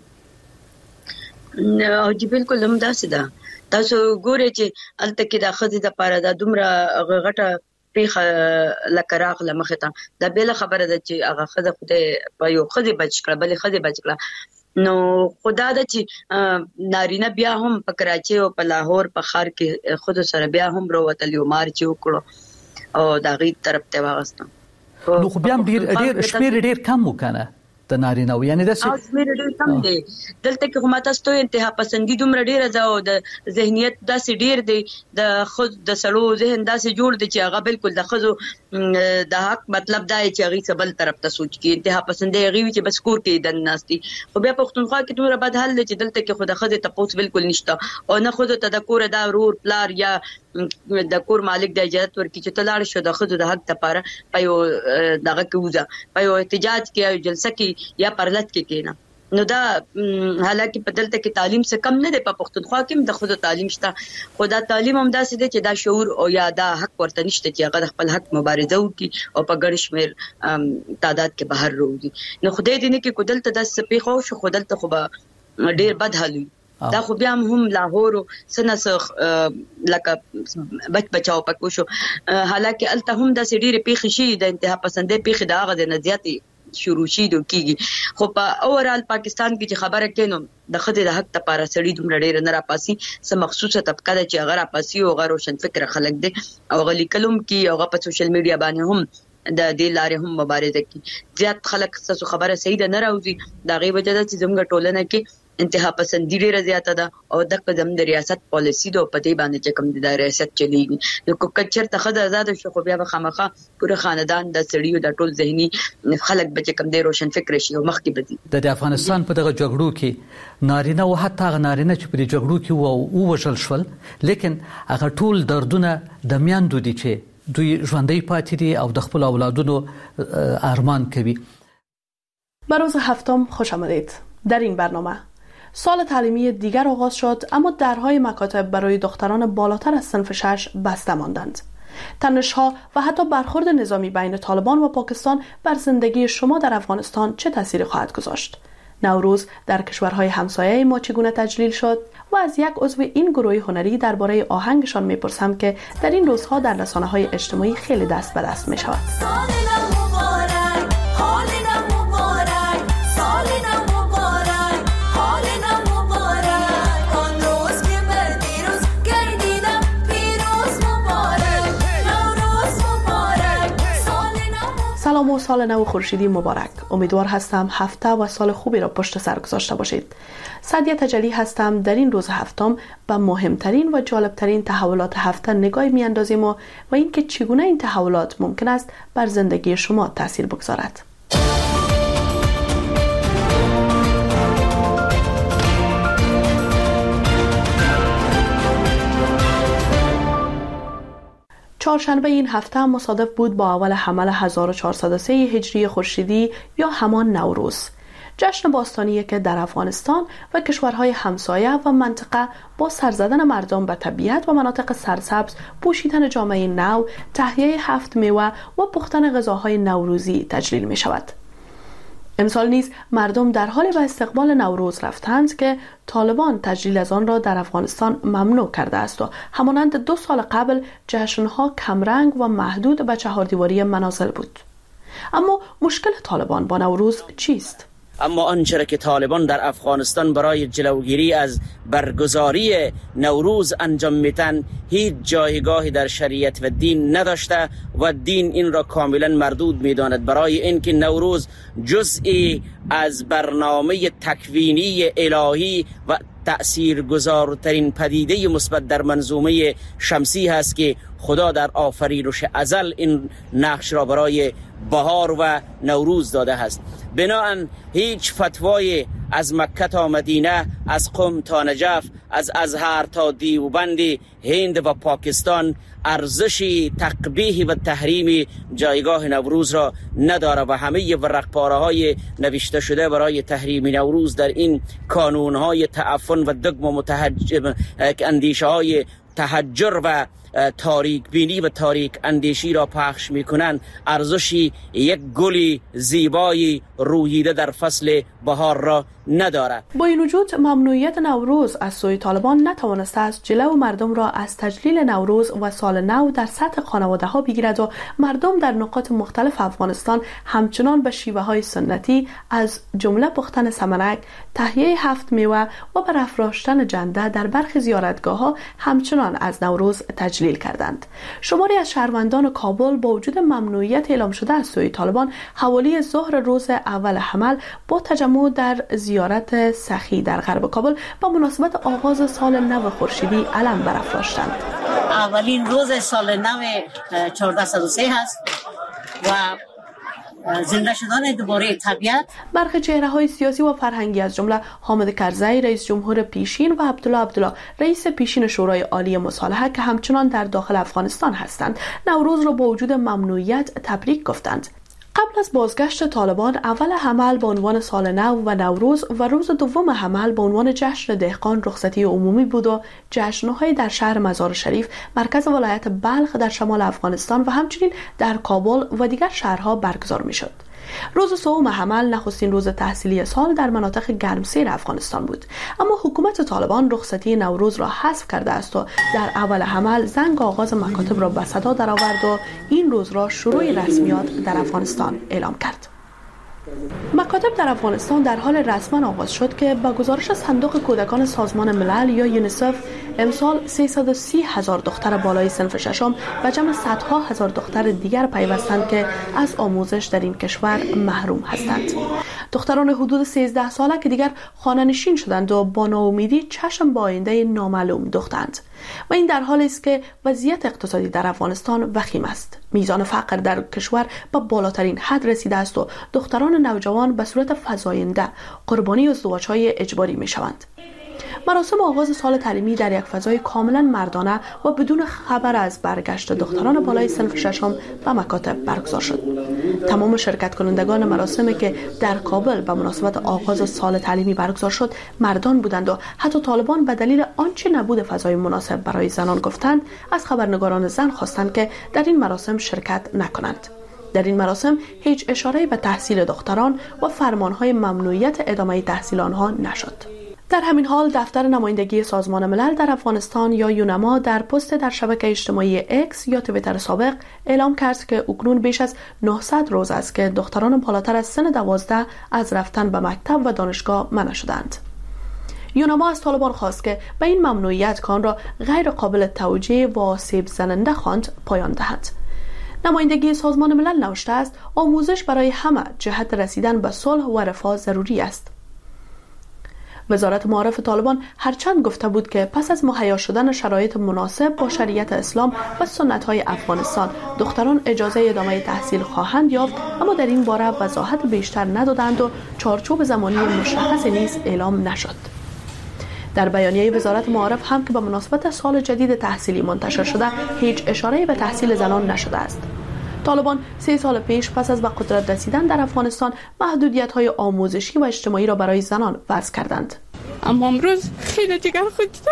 او جی بالکل همداسې ده. تاسو ګورئ چې هلته کې د ښځې دپاره دا دومره غټه پیښه لکه راغله مخې ته، دا بېله خبره ده چې هغه ښځه خدای په یو ښځې بچ کړه، بلې ښځې بچ کړه. نو خدا ده چې نارینه بیا هم په کراچۍ او په لاهور په ښار کې ښځو سره بیا هم راوتل، یو مارچ وکړو او د هغې طرف ته واغستم. نو خو بیا هم ډېر شمېر ډېر کم و که نه د نارینه‌و، یعنې داسې شمېر ډېر کم دی. دلته کې خو ما تاسو ته انتها پسندي دومره ډېره ده او د ذهنیت داسې ډېر دی، د سړو ذهن داسې جوړ دی چې هغه بالکل د ښځو د حق مطلب دا چې هغې څه بل طرف ته سوچ کړي. انتها پسندي هغې وي چې بس کور کې دن ناستي. خو بیا پښتونخوا کې دومره بد حال دی چې دلته کې خو د ښځې تپوس بالکل نشته او نه ښځو ته د کوره دا ورور پلار یا د کور مالک د اجازه ورکړي چې ته لاړ شو د ښځو د حق لپاره په یو دغه کې وځه، په یو احتجاج کې یا جلسه کې یا پرلط کې کېنه. نو دا حالکه په دلته کې تعلیم څخه کم نه دی، په پښتونخوا کې هم د ښځو تعلیم شته، خو دا تعلیم هم داسې دی چې دا شعور او یا دا حق ورته نشته چې هغه د خپل حق مبارزه وکړي او په ګڼ شمېر تعداد کې بهر راوځي. نو خدای دې نه کړي که دلته داسې څه پېښه وشي، خو دلته خو به ډېر بد حال وي دا خو بیا هم لاهور سنس لکه بچاو پکو شو حالکه الته هم د سړي پیخي شي د انتها پسندې پیخي دا غد نه زیاتی شروع شي د کیږي خو په اورال پاکستان کې چې خبره کینو د خدای د حق لپاره سړي دومره ډېر نه راپاسي سم مخصوصه طبقه چې هغه راپاسي او غیر روشن فکر خلک دي او غلي کلم کې او په سوشل میډیا باندې هم د دې لارې هم مبارزه کوي زیات خلک څه خبره صحیح ده نه راوځي دا غي وجه ده چې زموږ ټولنه کې انتها پسندی ډیره زیاته ده او د قدم د ریاست پالیسی د پدې باندې چې کوم د ریاست چلیږي نو کوکچر ته خدای آزاد شو خو بیا به خامخه پوره خاندان د سړیو د ټول ذهني خلک به کوم د روشن فکر شي او مخکې بدی د افغانستان په دغه جګړو کې نارینه او حتی نارینه چې په دې جګړو کې وو وژل شول لیکن هغه ټول دردونه د میاندو دي چې دوی ژوندۍ پاتې دي او د خپل اولادونو ارمان کوي. به روز هفتم خوش آمدید. در این برنامه سال تعلیمی دیگر آغاز شد اما درهای مکاتب برای دختران بالاتر از صنف 6 بسته ماندند. تنش‌ها و حتی برخورد نظامی بین طالبان و پاکستان بر زندگی شما در افغانستان چه تأثیری خواهد گذاشت؟ نوروز در کشورهای همسایه ما چگونه تجلیل شد؟ و از یک عضو این گروه هنری درباره آهنگشان میپرسم که در این روزها در رسانه‌های اجتماعی خیلی دست به دست میشود. سلام و سال نو خورشیدی مبارک. امیدوار هستم هفته و سال خوبی را پشت سر گذاشته باشید. سعدیه تجلی هستم. در این روز هفتم به مهمترین و جالبترین تحولات هفته نگاهی میاندازیم و اینکه چگونه این تحولات ممکن است بر زندگی شما تاثیر بگذارد. چهارشنبه این هفته مصادف بود با اول حمل 1403 هجری خورشیدی یا همان نوروز، جشن باستانی که در افغانستان و کشورهای همسایه و منطقه با سرزدن مردم به طبیعت و مناطق سرسبز، پوشیدن جامعه نو، تهیه 7 میوه و پختن غذاهای نوروزی تجلیل می شود. امسال نیز مردم در حال به استقبال نوروز رفتند که طالبان تجلیل از آن را در افغانستان ممنوع کرده است و همانند 2 سال قبل جشنها کمرنگ و محدود به چهاردیواری منازل بود. اما مشکل طالبان با نوروز چیست؟ اما آنچه که طالبان در افغانستان برای جلوگیری از برگزاری نوروز انجام میتن هیچ جایگاهی در شریعت و دین نداشته و دین این را کاملا مردود میداند. برای اینکه نوروز جزئی از برنامه تکوینی الهی و تأثیرگذارترین پدیده مثبت در منظومه شمسی هست که خدا در آفرینش ازل این نقش را برای بهار و نوروز داده است. بناهن هیچ فتوای از مکه تا مدینه، از قم تا نجف، از ازهر تا دیوبند، هند و پاکستان ارزش تقبیح و تحریم جایگاه نوروز را نداره و همه ورقپاره‌های نوشته شده برای تحریم نوروز در این کانون‌های تعفن و دگم و اندیشه‌های تحجر و تاریک بینی و تاریک اندیشی را پخش میکنند ارزشی یک گل زیبای روییده در فصل بهار را ندارد. با این وجود ممنوعیت نوروز از سوی طالبان نتوانسته است جلو مردم را از تجلیل نوروز و سال نو در سطح خانواده ها بگیرد و مردم در نقاط مختلف افغانستان همچنان به شیوه های سنتی از جمله پختن سمنک، تهیه 7 میوه و برافراشتن جنده در برخی زیارتگاه ها همچنان از نوروز تجلیل کردند. شماری از شهروندان کابل با وجود ممنوعیت اعلام شده از سوی طالبان حوالی ظهر روز اول حمل با تجمع در زیارت سخی در غرب کابل با مناسبت آغاز سال نو خورشیدی علم برافراشتند. اولین روز سال نو 1403 هست و زنده شدن دوباره طبیعت. برخی چهره‌های سیاسی و فرهنگی از جمله حامد کرزی رئیس جمهور پیشین و عبدالله رئیس پیشین شورای عالی مصالحه که همچنان در داخل افغانستان هستند نوروز را با وجود ممنوعیت تبریک گفتند. قبل از بازگشت طالبان اول حمل به عنوان سال نو و نوروز و روز دوم حمل به عنوان جشن دهقان رخصتی عمومی بود و جشن‌های در شهر مزار شریف مرکز ولایت بلخ در شمال افغانستان و همچنین در کابل و دیگر شهرها برگزار می‌شد. روز سوم حمل نخستین روز تحصیلی سال در مناطق گرمسیر افغانستان بود، اما حکومت طالبان رخصتی نوروز را حذف کرده است و در اول حمل زنگ آغاز مکاتب را به صدا درآورد و این روز را شروع رسمیات در افغانستان اعلام کرد. مکاتب در افغانستان در حال رسما آغاز شد که با گزارش صندوق کودکان سازمان ملل یا یونیسف امسال 330,000 دختر بالای صنف ششم و جمع صدها هزار دختر دیگر پیوستند که از آموزش در این کشور محروم هستند. دختران حدود 13 ساله که دیگر خانه‌نشین شدند و با ناامیدی چشم به آینده نامعلوم دوختند و این در حالی است که وضعیت اقتصادی در افغانستان وخیم است. میزان فقر در کشور به بالاترین حد رسیده است و دختران نوجوان به صورت فزاینده قربانی ازدواج‌های اجباری می‌شوند. مراسم آغاز سال تعلیمی در یک فضای کاملا مردانه و بدون خبر از برگشت دختران بالای صنف ششم به مکاتب برگزار شد. تمام شرکت کنندگان مراسمی که در کابل به مناسبت آغاز سال تعلیمی برگزار شد مردان بودند و حتی طالبان به دلیل آنچه نبود فضای مناسب برای زنان گفتند از خبرنگاران زن خواستند که در این مراسم شرکت نکنند. در این مراسم هیچ اشاره‌ای به تحصیل دختران و فرمانهای ممنوعیت ادامه تحصیل آنها نشد. در همین حال دفتر نمایندگی سازمان ملل در افغانستان یا یونما در پست در شبکه اجتماعی اکس یا توییتر سابق اعلام کرد که اکنون بیش از 900 روز است که دختران بالاتر از سن 12 از رفتن به مکتب و دانشگاه منع شدند. یونما از طالبان خواست که به این ممنوعیت کان را غیر قابل توجیه و آسیب زننده خواند پایان دهند. نمایندگی سازمان ملل نوشته است آموزش برای همه جهت رسیدن به صلح و رفاه ضروری است. وزارت معارف طالبان هرچند گفته بود که پس از مهیا شدن شرایط مناسب با شریعت اسلام و سنت‌های افغانستان دختران اجازه ادامه تحصیل خواهند یافت، اما در این باره وضاحت بیشتر ندادند و چارچوب زمانی مشخصی نیز اعلام نشد. در بیانیه وزارت معارف هم که به مناسبت سال جدید تحصیلی منتشر شده هیچ اشاره‌ای به تحصیل زنان نشده است. طالبان 3 سال پیش پس از به قدرت رسیدن در افغانستان محدودیت‌های آموزشی و اجتماعی را برای زنان وضع کردند. اما امروز خیلی جگر خودم.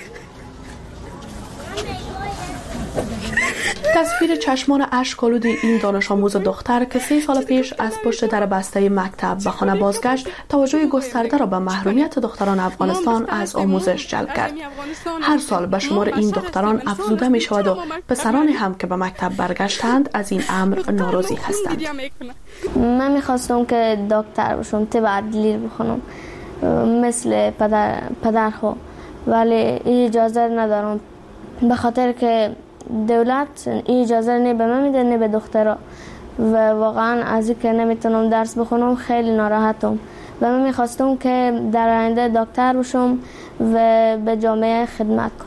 تصویر چشمان اشک‌آلود این دانش آموز دختر که 3 سال پیش از پشت در بسته مکتب به خانه بازگشت توجه گسترده را به محرومیت دختران افغانستان از آموزش جلب کرد. هر سال به شمار این دختران افزوده می شود و پسران هم که به مکتب برگشتند از این امر ناراضی هستند. من می‌خواستم که دکتر بشم، طب عدلی بخونم مثل پدر خو، ولی اجازه ندارم به خاطر که دولت اجازه نه به من میده نه به دخترها و واقعا از اینکه نمیتونم درس بخونم خیلی ناراحتم و من میخواستم که در آینده دکتر بشم و به جامعه خدمت کنم.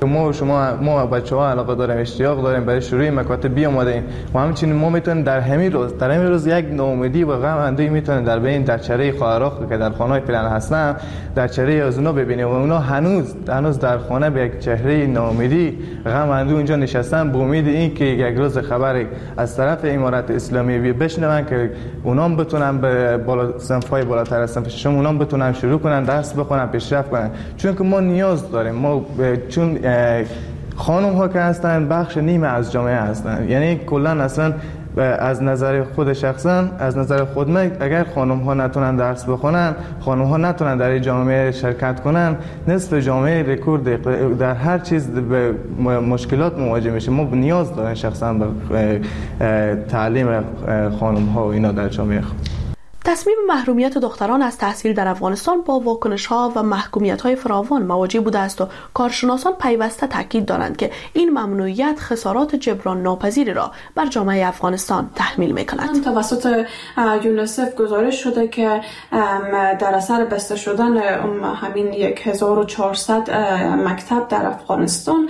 ما بچه‌ها علاقه داریم، اشتیاق داریم برای شروع مکاتب بیامادیم و همچنین ما میتونیم در همین روز یک ناامیدی و غم اندوهی میتونیم در بین در چهره خواهرها که در خانه‌های پلن هستن در چهره از اونا ببینیم و اونا هنوز در خانه به یک چهره ناامیدی غم اندوه اینجا نشستن به امید این که یک روز خبری از طرف امارت اسلامی بشنون که اونا بتونن به بالا صنف‌های بالاتر از صنف ششم اونا بتونن شروع کنن درس بخونن پیشرفت کنن، چون که ما نیاز داریم. ما چون خانم ها که هستن بخش نیمه از جامعه هستن، یعنی کلا اصلا از نظر خود شخصا از نظر خود من اگر خانم ها نتونن درس بخونن، خانم ها نتونن در جامعه شرکت کنن، نصف جامعه رکورد در هر چیز به مشکلات مواجه میشه. ما نیاز داریم شخصا به تعلیم خانم ها و اینا در جامعه. تصمیم محرومیت دختران از تحصیل در افغانستان با واکنش‌ها و محکومیت‌های فراوان مواجه بوده است و کارشناسان پیوسته تاکید دارند که این ممنوعیت خسارات جبران ناپذیری را بر جامعه افغانستان تحمیل می‌کند. توسط یونیسف گزارش شده که در اثر بسته شدن همین 1400 مکتب در افغانستان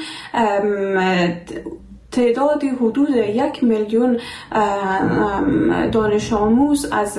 تعدادی حدود 1 میلیون دانش آموز از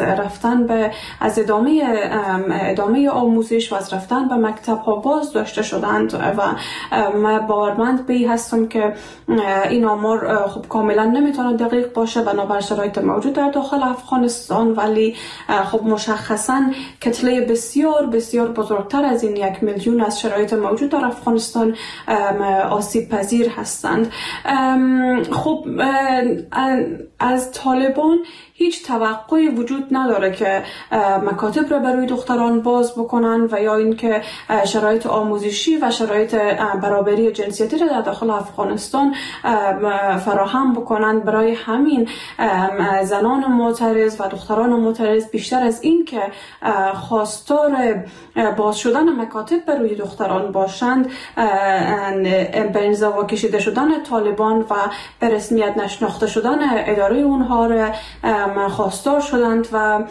ادامه آموزش و از رفتن به مکتب ها باز داشته شدند و من باورمند به این هستم که این آمار خب کاملا نمیتونه دقیق باشه بنابر شرایط موجود در داخل افغانستان، ولی خب مشخصا کتله بسیار بسیار بزرگتر از این 1 میلیون از شرایط موجود در افغانستان آسیب پذیر هستند. خب از طالبان هیچ توقعی وجود نداره که مکاتب را برای دختران باز بکنن و یا اینکه شرایط آموزشی و شرایط برابری جنسیتی را در داخل افغانستان فراهم بکنن. برای همین زنان معترض و دختران معترض بیشتر از این که خواستار باز شدن مکاتب برای دختران باشند، به انزوا کشیده شدن طالبان و به رسمیت نشناخته شدن اداره اونها را خواستار شدند و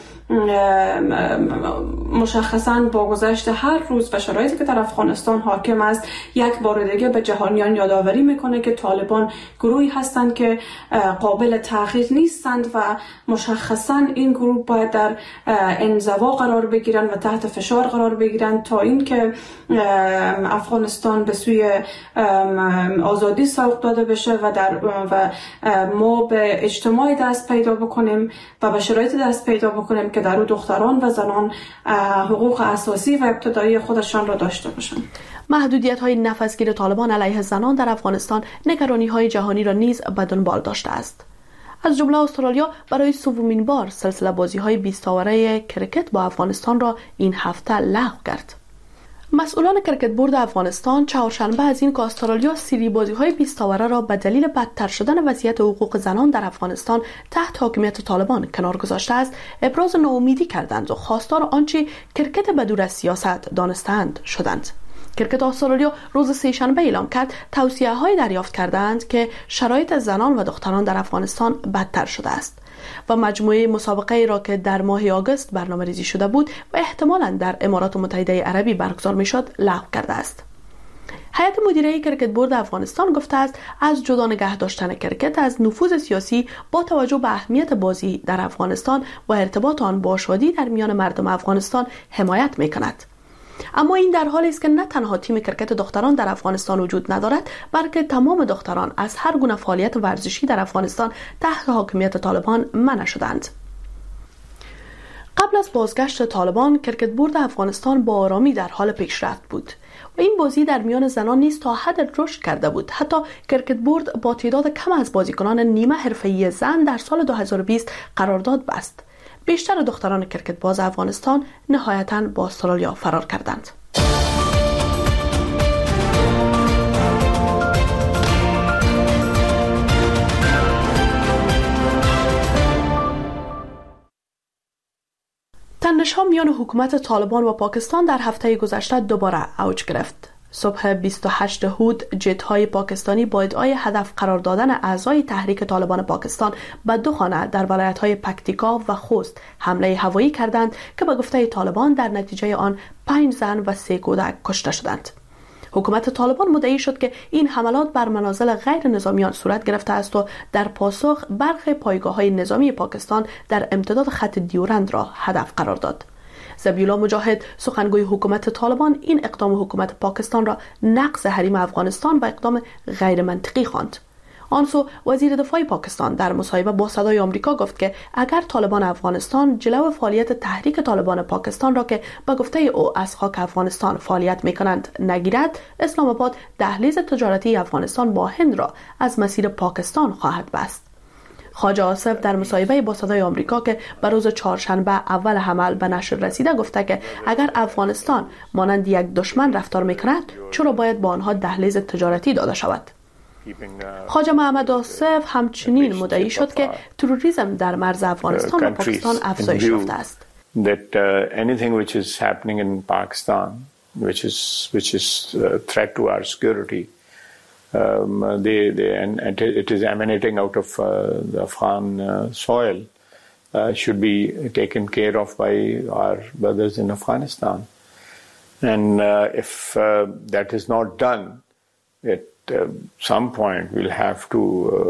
مشخصاً با گذشت هر روز و شرایطی که در افغانستان حاکم است یک بار دیگه به جهانیان یادآوری میکنه که طالبان گروهی هستند که قابل تغییر نیستند و مشخصاً این گروه باید در انزوا قرار بگیرن و تحت فشار قرار بگیرن تا اینکه افغانستان به سوی آزادی سوق داده بشه و ما به اجتماعی دست پیدا بکنیم و به شرایط دست پیدا بکنیم که در دختران و زنان حقوق اساسی و ابتدایی خودشان را داشته باشند. محدودیت‌های نفسگیر طالبان علیه زنان در افغانستان نگرانی‌های جهانی را نیز به دنبال داشته است. از جمله استرالیا برای سومین بار سلسله بازی‌های 20 اوره کرکت با افغانستان را این هفته لغو کرد. مسئولان کرکت بورد افغانستان چهارشنبه از این که استرالیا سری بازی‌های 20 اوره را به دلیل بدتر شدن وضعیت حقوق زنان در افغانستان تحت حاکمیت طالبان کنار گذاشته است، ابراز ناامیدی کردند و خواستار آنچه کرکت بدور از سیاست دانستند شدند. کرکت استرالیا روز سه‌شنبه اعلام کرد توصیه‌های دریافت کردند که شرایط زنان و دختران در افغانستان بدتر شده است و مجموعه مسابقه را که در ماه آگوست برنامه‌ریزی شده بود و احتمالاً در امارات متحده عربی برگزار می‌شد لغو کرده است. هیئت مدیره کرکت بورد افغانستان گفته است از جدا نگه داشتن کرکت از نفوذ سیاسی با توجه به اهمیت بازی در افغانستان و ارتباط آن با شادی در میان مردم افغانستان حمایت می‌کند. اما این در حالی است که نه تنها تیم کرکت دختران در افغانستان وجود ندارد، بلکه تمام دختران از هر گونه فعالیت ورزشی در افغانستان تحت حاکمیت طالبان منع شدند. قبل از بازگشت طالبان، کرکت بورد افغانستان با آرامی در حال پیشرفت بود و این بازی در میان زنان نیز تا حد رشد کرده بود. حتی کرکت بورد با تعداد کم از بازیکنان نیمه حرفه‌ای زن در سال 2020 قرارداد بست. بیشتر دختران کرکت باز افغانستان نهایتاً با استرالیا فرار کردند. تنش‌ها میان حکومت طالبان و پاکستان در هفته گذشته دوباره اوج گرفت. صبح 28 هود جت‌های پاکستانی با ادعای هدف قرار دادن اعضای تحریک طالبان پاکستان به 2 خانه در ولایت‌های پکتیکا و خوست حمله هوایی کردند که به گفته طالبان در نتیجه آن 5 زن و 3 کودک کشته شدند. حکومت طالبان مدعی شد که این حملات بر منازل غیر نظامیان صورت گرفته است و در پاسخ برخی پایگاه‌های نظامی پاکستان در امتداد خط دیورند را هدف قرار داد. ذبیح‌الله مجاهد سخنگوی حکومت طالبان این اقدام حکومت پاکستان را نقض حریم افغانستان و اقدام غیر منطقی خواند. آنسو وزیر دفاع پاکستان در مصاحبه با صدای آمریکا گفت که اگر طالبان افغانستان جلو فعالیت تحریک طالبان پاکستان را که به گفته او از خاک افغانستان فعالیت می‌کنند نگیرد، اسلام آباد دهلیز تجارتی افغانستان با هند را از مسیر پاکستان خواهد بست. خواجه آصف در مصاحبه با صدای آمریکا که به روز چهارشنبه اول حمل به نشر رسیده گفته که اگر افغانستان مانند یک دشمن رفتار می‌کند، چرا باید با آنها دهلیز تجارتی داده شود؟ خواجه محمد آصف همچنین مدعی شد که تروریسم در مرز افغانستان و پاکستان افزایش یافته است. That anything which is happening in Pakistan, which is threat to our security, and it is emanating out of the Afghan soil, should be taken care of by our brothers in Afghanistan. And if that is not done, at some point we'll have to,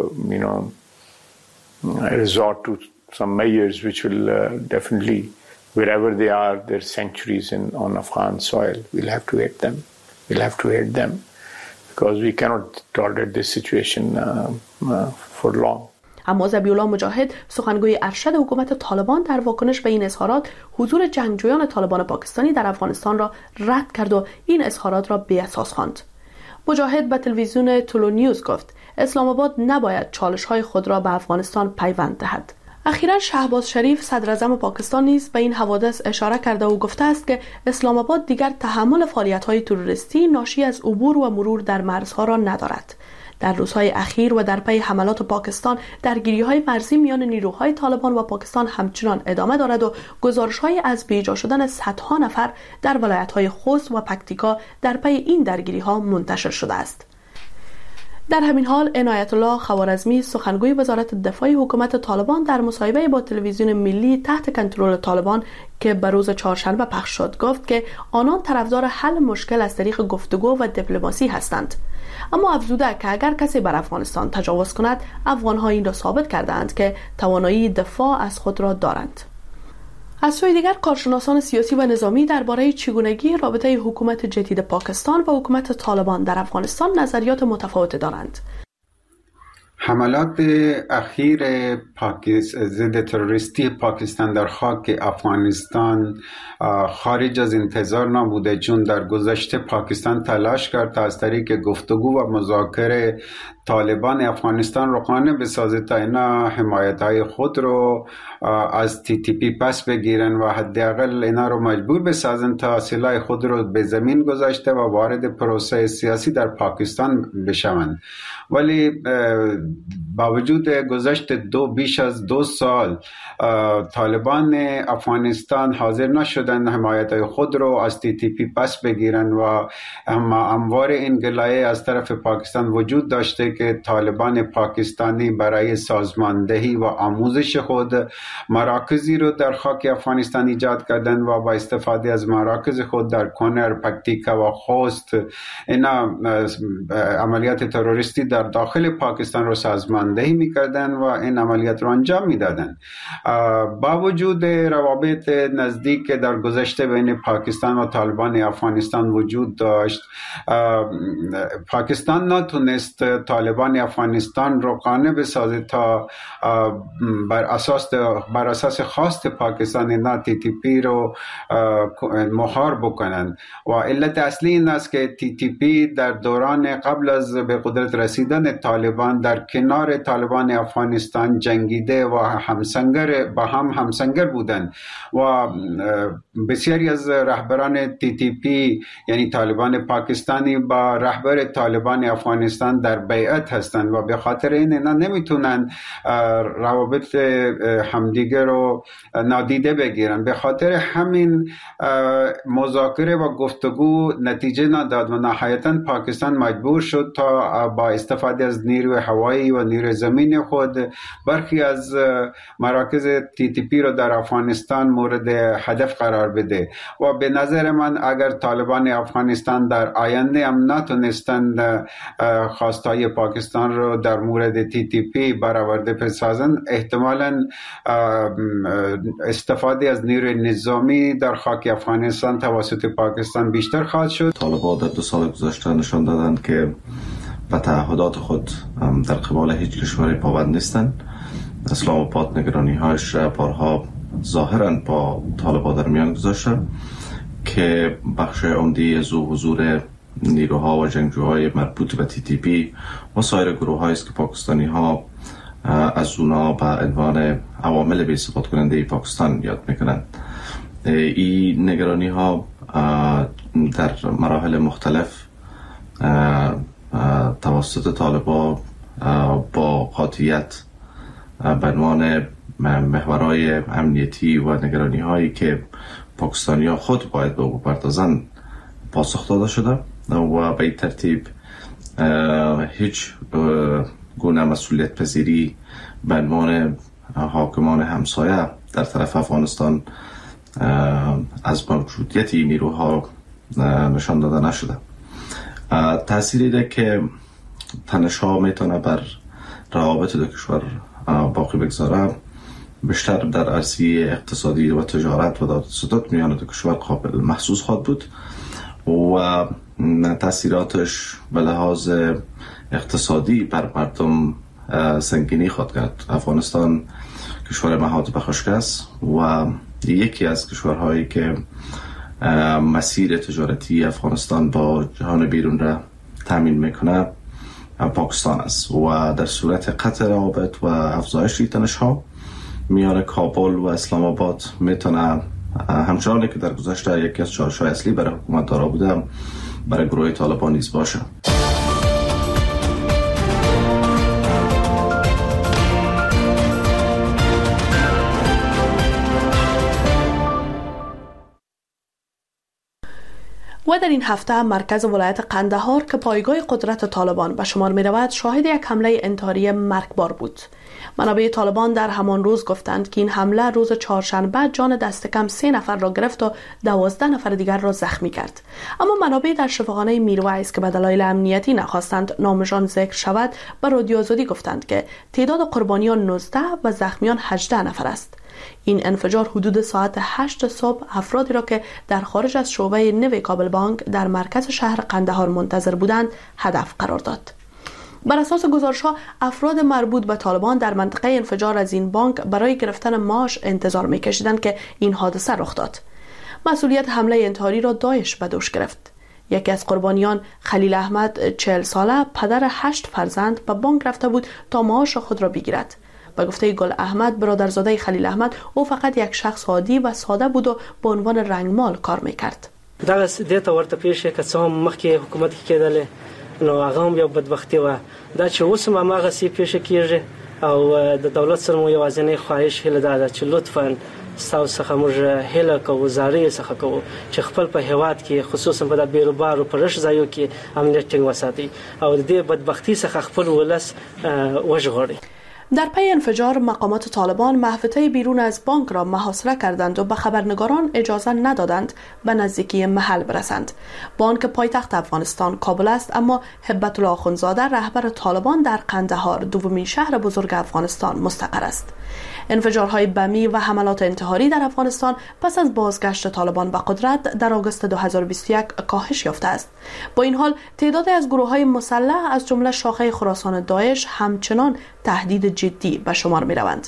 resort to some measures which will definitely, wherever they are, their sanctuaries on Afghan soil, we'll have to hit them. We'll have to hit them. Because we cannot tolerate this situation for long. اما ذبیح‌الله مجاهد سخنگوی ارشد حکومت طالبان در واکنش به این اظهارات حضور جنگجویان طالبان پاکستانی در افغانستان را رد کرد و این اظهارات را بی‌اساس خواند. مجاهد به تلویزیون تولو نیوز گفت اسلام آباد نباید چالش‌های خود را به افغانستان پیوند دهد. اخیراً شهباز شریف صدراعظم پاکستان نیز به این حوادث اشاره کرده و گفته است که اسلام آباد دیگر تحمل فعالیت‌های تروریستی ناشی از عبور و مرور در مرزها را ندارد. در روزهای اخیر و در پی حملات پاکستان درگیری‌های مرزی میان نیروهای طالبان و پاکستان همچنان ادامه دارد و گزارش‌های از بیجا شدن صدها نفر در ولایت‌های خوست و پکتیکا در پی این درگیری‌ها منتشر شده است. در همین حال عنایت الله خوارزمی سخنگوی وزارت دفاع حکومت طالبان در مصاحبه با تلویزیون ملی تحت کنترل طالبان که به روز چهارشنبه پخش شد گفت که آنان طرفدار حل مشکل از طریق گفتگو و دیپلماسی هستند، اما افزوده که اگر کسی بر افغانستان تجاوز کند افغان‌ها این را ثابت کردند که توانایی دفاع از خود را دارند. از سوی دیگر کارشناسان سیاسی و نظامی درباره چگونگی رابطه حکومت جدید پاکستان و حکومت طالبان در افغانستان نظریات متفاوت دارند. حملات اخیر ضد تروریستی پاکستان در خاک افغانستان خارج از انتظار نبوده، چون در گذشته پاکستان تلاش کرد تا از طریق گفتگو و مذاکره طالبان افغانستان رو قانع بسازه تا اینا حمایت‌های خود رو از TTP پس بگیرن و حداقل اینا رو مجبور بسازن تا سلاح خود رو به زمین گذاشته و وارد پروسه سیاسی در پاکستان بشوند. ولی با وجود گذشت بیش از 2 سال طالبان افغانستان حاضر نشدن حمایت خود رو از TTP پس بگیرن و هموار این گلایه از طرف پاکستان وجود داشته که طالبان پاکستانی برای سازماندهی و آموزش خود مراکزی رو در خاک افغانستان ایجاد کردن و با استفاده از مراکز خود در کنر، پکتیکا و خوست اینا عملیات تروریستی در داخل پاکستان رو سازماندهی میکردن و این عملیات رو انجام میدادن. با وجود روابط نزدیک که در گذشته بین پاکستان و طالبان افغانستان وجود داشت، پاکستان نتونست طالبان افغانستان رو قانع بسازه تا بر اساس خواست پاکستان اینا TTP رو مهار بکنن و علت اصلی این است که TTP در دوران قبل از به قدرت رسیدن طالبان در کنار طالبان افغانستان جنگیده و همسنگر بودند و بسیاری از رهبران TTP یعنی طالبان پاکستانی با رهبر طالبان افغانستان در بیعت هستند و به خاطر این اینا نمیتونن روابط همدیگه رو نادیده بگیرن. به خاطر همین مذاکره و گفتگو نتیجه نداد و نهایتاً پاکستان مجبور شد تا با استفاده از نیروی هوایی و نیروی زمین خود برخی از مراکز TTP رو در افغانستان مورد هدف قرار بده و به نظر من اگر طالبان افغانستان در آینده هم نتونستند خواستهای پاکستان رو در مورد TTP برآورده بسازن، احتمالاً استفاده از نیروی نظامی در خاک افغانستان توسط پاکستان بیشتر خواهد شد. طالبان در 2 سال گذشته نشان دادند که به تعهدات خود در قبال هیچ کشوری پابند نیستند. اسلام آباد نگرانی‌هاش بارها ظاهراً با طالبان در میان گذاشتند که بخش عمده از حضور نیروها و جنگجوهای مربوط به TTP و سایر گروه‌هایی است که پاکستانی‌ها از اونا به عنوان عوامل بی‌ثبات کننده پاکستان یاد میکنند. این نگرانی‌ها در مراحل مختلف توسط طالبان با قاطعیت به عنوان محورهای امنیتی و نگرانی‌هایی که پاکستانی‌ها خود باید به او بپردازند پاسخ داده شده و به این ترتیب هیچ گونه مسئولیت پذیری به عنوان حاکمان همسایه در طرف افغانستان از موجودیت این نیروها نشان داده نشده. تأثیری ده که تنش‌ها میتونه بر روابط دو کشور باقی بگذاره بیشتر در عرصه اقتصادی و تجارت و داد ستد میان دو کشور قابل محسوس خواهد بود و تأثیراتش به لحاظ اقتصادی بر مردم سنگینی خواهد کرد. افغانستان کشور محاط به خشک است و یکی از کشورهایی که مسیر تجارتی افغانستان با جهان بیرون را تامین میکنه پاکستان است و در صورت قطع روابط و افزایش تنش‌ها میان کابل و اسلام آباد میتونه همچنانی که در گذشته یکی از چالش‌های اصلی برای حکومت دارا بوده برای گروه طالبان نیز باشه. و در این هفته مرکز ولایت قندهار که پایگاه قدرت طالبان به شمار می رود شاهد یک حمله انتحاری مرگبار بود. منابع طالبان در همان روز گفتند که این حمله روز چهارشنبه جان دست کم 3 نفر را گرفت و 12 نفر دیگر را زخمی کرد. اما منابع در شفاخانه میرویس که به دلایل امنیتی نخواستند نامشان ذکر شود به رادیو آزادی گفتند که تعداد قربانیان 19 و زخمیان 18 نفر است. این انفجار حدود ساعت 8 صبح افرادی را که در خارج از شعبه نوی کابل بانک در مرکز شهر قندهار منتظر بودند هدف قرار داد. بر اساس گزارش‌ها افراد مربوط به طالبان در منطقه انفجار از این بانک برای گرفتن معاش انتظار می‌کشیدند که این حادثه رخ داد. مسئولیت حمله انتحاری را داعش به دوش گرفت. یکی از قربانیان خلیل احمد 40 ساله پدر 8 فرزند به بانک رفته بود تا معاش خود را بگیرد. به گفته گل احمد برادرزاده خلیل احمد او فقط یک شخص عادی و ساده بود و به عنوان رنگمال کار میکرد. دا دیتا ورته پیښه که څه هم مخکې حکومت کې کېدلې نو هغه هم یو بدبختي وه. دا چې اوس هم هماغسې پیښه کېږي او د دولت سره مو یوازینۍ خواهش هیله دا ده چې لطفا ستاسو څخه موږ هیله کوو زارۍ څخه کوو چې خپل په هیواد کې خصوصا په د بیروبارو په رش ځایو کې امنیت ټینګ وساتئ او د دې بدبختي څخه خپل ولس وژغورئ. در پی انفجار مقامات طالبان محوطه بیرون از بانک را محاصره کردند و به خبرنگاران اجازه ندادند به نزدیکی محل برسند. بانک پایتخت افغانستان کابل است اما هبت الله آخوندزاده رهبر طالبان در قندهار دومین شهر بزرگ افغانستان مستقر است. انفجارهای بمی و حملات انتحاری در افغانستان پس از بازگشت طالبان به قدرت در آگوست 2021 کاهش یافته است. با این حال تعدادی از گروه‌های مسلح از جمله شاخه خراسان داعش همچنان تهدید جدی به شمار می روند.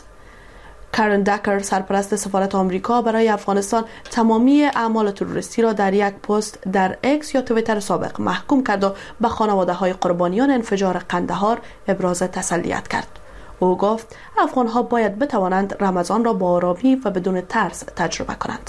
کارن دکر سرپرست سفارت آمریکا برای افغانستان تمامی اعمال تروریستی را در یک پست در اکس یا توییتر سابق محکوم کرد و به خانواده‌های قربانیان انفجار قندهار ابراز تسلیت کرد. او گفت افغان‌ها باید بتوانند رمضان را با آرامی و بدون ترس تجربه کنند.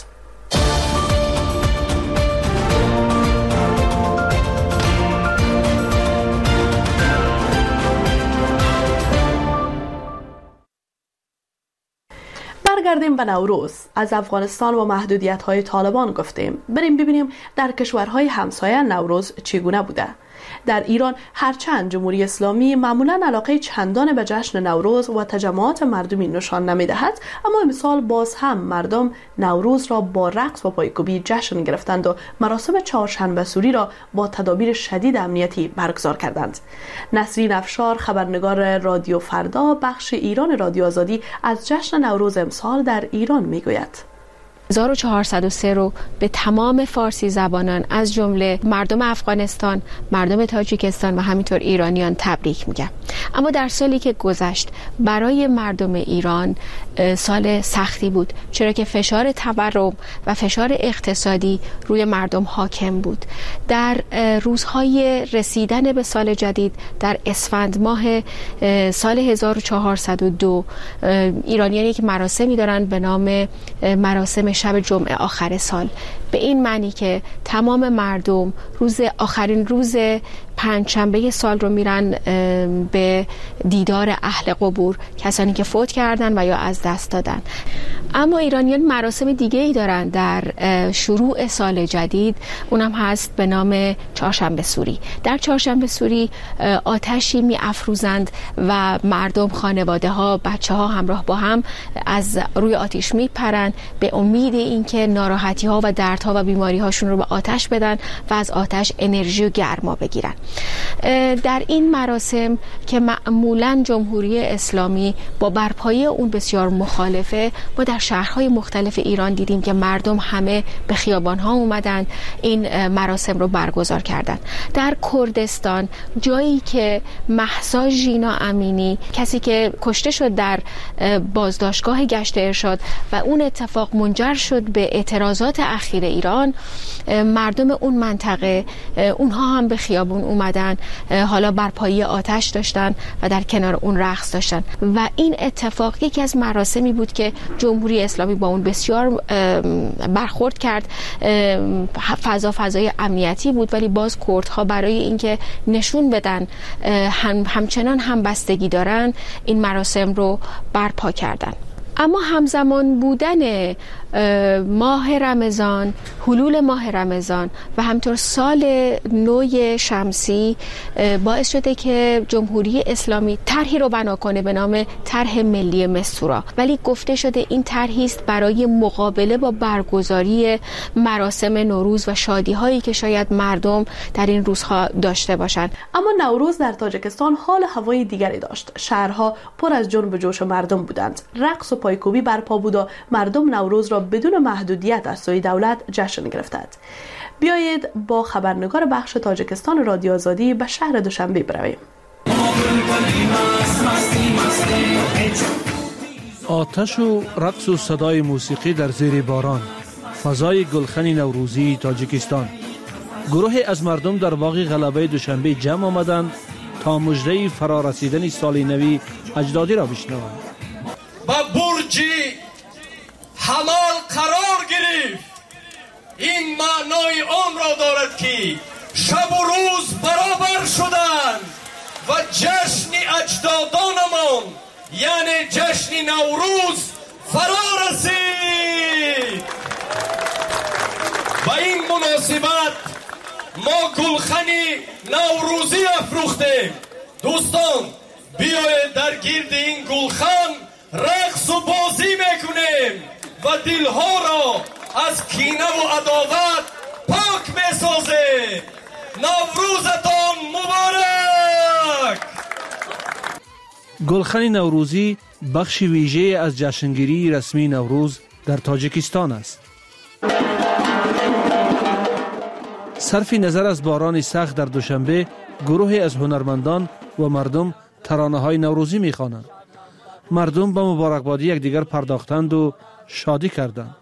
برگردیم به نوروز. از افغانستان و محدودیت‌های طالبان گفتیم. بریم ببینیم در کشورهای همسایه نوروز چگونه بوده. در ایران هرچند جمهوری اسلامی معمولا علاقه چندان به جشن نوروز و تجمعات مردمی نشان نمی‌دهد، اما امسال باز هم مردم نوروز را با رقص و پایکوبی جشن گرفتند و مراسم چهارشنبه سوری را با تدابیر شدید امنیتی برگزار کردند. نسرین افشار خبرنگار رادیو فردا بخش ایران رادیو آزادی از جشن نوروز امسال در ایران میگوید. 1403 رو به تمام فارسی زبانان از جمله مردم افغانستان، مردم تاجیکستان و همینطور ایرانیان تبریک میگم. اما در سالی که گذشت برای مردم ایران سال سختی بود، چرا که فشار تورم و فشار اقتصادی روی مردم حاکم بود. در روزهای رسیدن به سال جدید در اسفند ماه سال 1402 ایرانیان یک مراسمی دارن به نام مراسم شب جمعه آخر سال، به این معنی که تمام مردم آخرین روز پنجشنبه سال رو میرن به دیدار اهل قبور، کسانی که فوت کردن و یا از دست دادن. اما ایرانیان مراسم دیگه ای دارن در شروع سال جدید، اونم هست به نام چهارشنبه سوری. در چهارشنبه سوری آتشی می افروزند و مردم، خانواده ها، بچه ها همراه با هم از روی آتش می پرند به امید اینکه ناراحتی ها و دردها و بیماری هاشون رو به آتش بدن و از آتش انرژی و گرما بگیرن. در این مراسم که معمولاً جمهوری اسلامی با برپایی اون بسیار مخالفه، ما در شهرهای مختلف ایران دیدیم که مردم همه به خیابان‌ها اومدن این مراسم رو برگزار کردن. در کردستان، جایی که مهسا ژینا امینی، کسی که کشته شد در بازداشتگاه گشت ارشاد و اون اتفاق منجر شد به اعتراضات اخیر ایران، مردم اون منطقه اونها هم به خیابون اومدن حالا بر پایه آتش داشتن و در کنار اون رقص داشتن و این اتفاق یکی از مراسمی بود که جمهوری اسلامی با اون بسیار برخورد کرد. فضای امنیتی بود ولی باز کردها برای اینکه نشون بدن همچنان همبستگی دارن این مراسم رو برپا کردن. اما همزمان بودن ماه رمضان، حلول ماه رمضان و همطور سال نو شمسی باعث شده که جمهوری اسلامی طرحی رو بنا کنه به نام طرح ملی مستورا، ولی گفته شده این طرحی است برای مقابله با برگزاری مراسم نوروز و شادی هایی که شاید مردم در این روزها داشته باشند. اما نوروز در تاجیکستان حال هوای دیگری داشت. شهرها پر از جنب و جوش مردم بودند. رقص و پایکوبی برپا بود و مردم نوروز را بدون محدودیت از سوی دولت جشن گرفتند. بیایید با خبرنگار بخش تاجیکستان رادیو آزادی به شهر دوشنبه برویم. آتش و رقص و صدای موسیقی در زیر باران، فضای گلخن نوروزی تاجیکستان. گروهی از مردم در باغ غلبه دوشنبه جمع آمدند تا مژده فرارسیدن سال نو اجدادی را بشنوند. با برجی حمال قرار گرفت. این معنای آن را دارد که شب و روز برابر شدند و جشن اجدادانمان یعنی جشن نوروز فرا رسید. با این مناسبت ما گلخن نوروزی افروختیم. دوستان بیایید در گرد این گلخن رقص و بازی میکنیم و دلها را از کینه و عداوت پاک میسازیم. نوروزتان مبارک. گلخن نوروزی بخش ویژه از جشنگیری رسمی نوروز در تاجیکستان است. صرف نظر از باران سخت در دوشنبه، گروهی از هنرمندان و مردم ترانه‌های نوروزی می‌خوانند. مردم به مبارکبادی یکدیگر پرداختند و شادی کردند.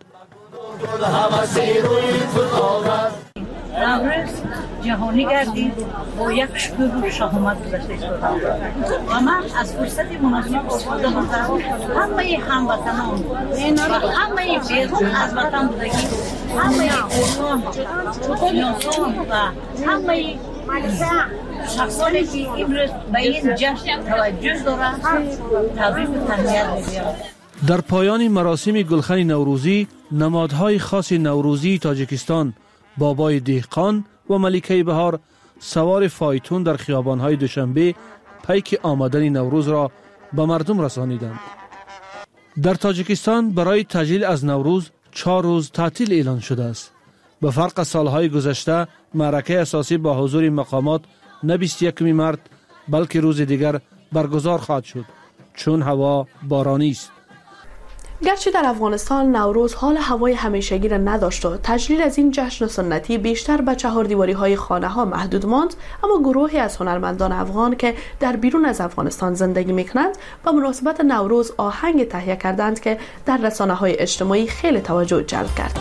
نوروز جهانی گردید با یک شکوه و شهامت گذشته شد و من از فرصت مناسب استفاده کردم. همه هموطنان و همه بیرون از وطن بودگی، همه ایران شناسان و همه شخصانی که امروز به این جشن توجه دارند تبریک و تهنیت می‌گویم. در پایان مراسم گلخن نوروزی، نمادهای خاص نوروزی تاجیکستان، بابای دهقان و ملکه بهار سوار فایتون در خیابان‌های دوشنبه پیک آمدن نوروز را به مردم رسانیدند. در تاجیکستان برای تجلیل از نوروز 4 روز تعطیل اعلان شده است. به فرق از سالهای گذشته، معرکه اساسی با حضور مقامات نه 21 مارس بلکه روز دیگر برگزار خواهد شد چون هوا بارانی است. گرچه در افغانستان نوروز حال هوای همیشگی را نداشت و تجلیل از این جشن سنتی بیشتر به چهاردیواری خانه ها محدود ماند، اما گروهی از هنرمندان افغان که در بیرون از افغانستان زندگی میکنند با مناسبت نوروز آهنگ تهیه کردند که در رسانه های اجتماعی خیلی توجه جلب کرد.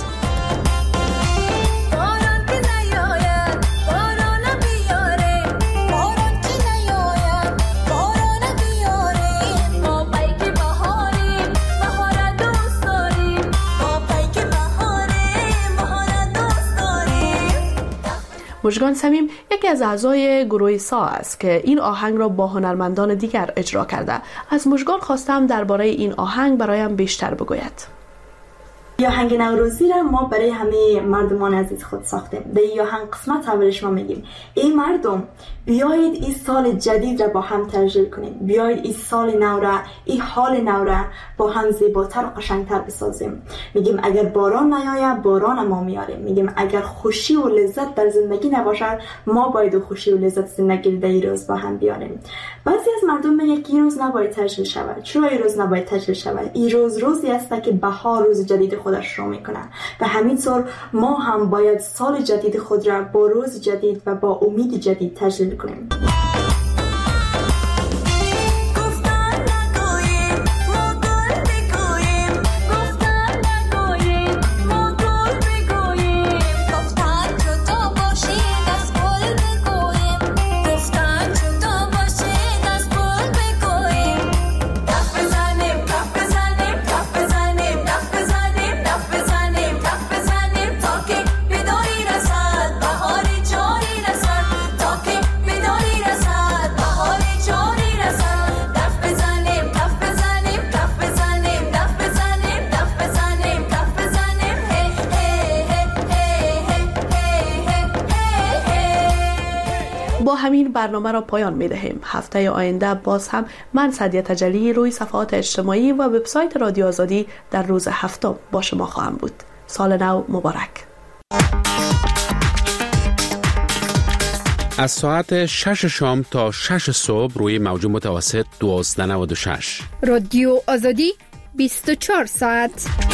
مژگان صمیم یکی از اعضای گروه سا است که این آهنگ را با هنرمندان دیگر اجرا کرده. از مژگان خواستم درباره این آهنگ برایم بیشتر بگوید. آهنگ نوروزی را ما برای همه مردمان عزیز خود ساختیم. در این آهنگ قسمت اولش ما میگیم ای مردم بیایید این سال جدید را با هم تجلیل کنیم، بیایید این سال نو را، این حال نو را با هم زیباتر و قشنگتر بسازیم. میگیم اگر باران نیاید باران ما میاریم. میگیم اگر خوشی و لذت در زندگی نباشد ما باید خوشی و لذت زندگی در این روز با هم بیاریم. بعضی از مردم میگن که این روز نباید تجلیل شود. چرا این روز نباید تجلیل شود؟ این روز روزی است که بهار روز جدید خودش شروع میکنه و همینطور ما هم باید سال جدید خود را با روز جدید و با امید جدید تجلیل کنیم. با همین برنامه را پایان می دهیم. هفته آینده باز هم من سعدیه تجلی روی صفحات اجتماعی و وبسایت رادیو آزادی در روز هفتم با شما خواهم بود. سال نو مبارک. از ساعت 6 شام تا 6 صبح روی موج متوسط 1296 رادیو آزادی 24 ساعت.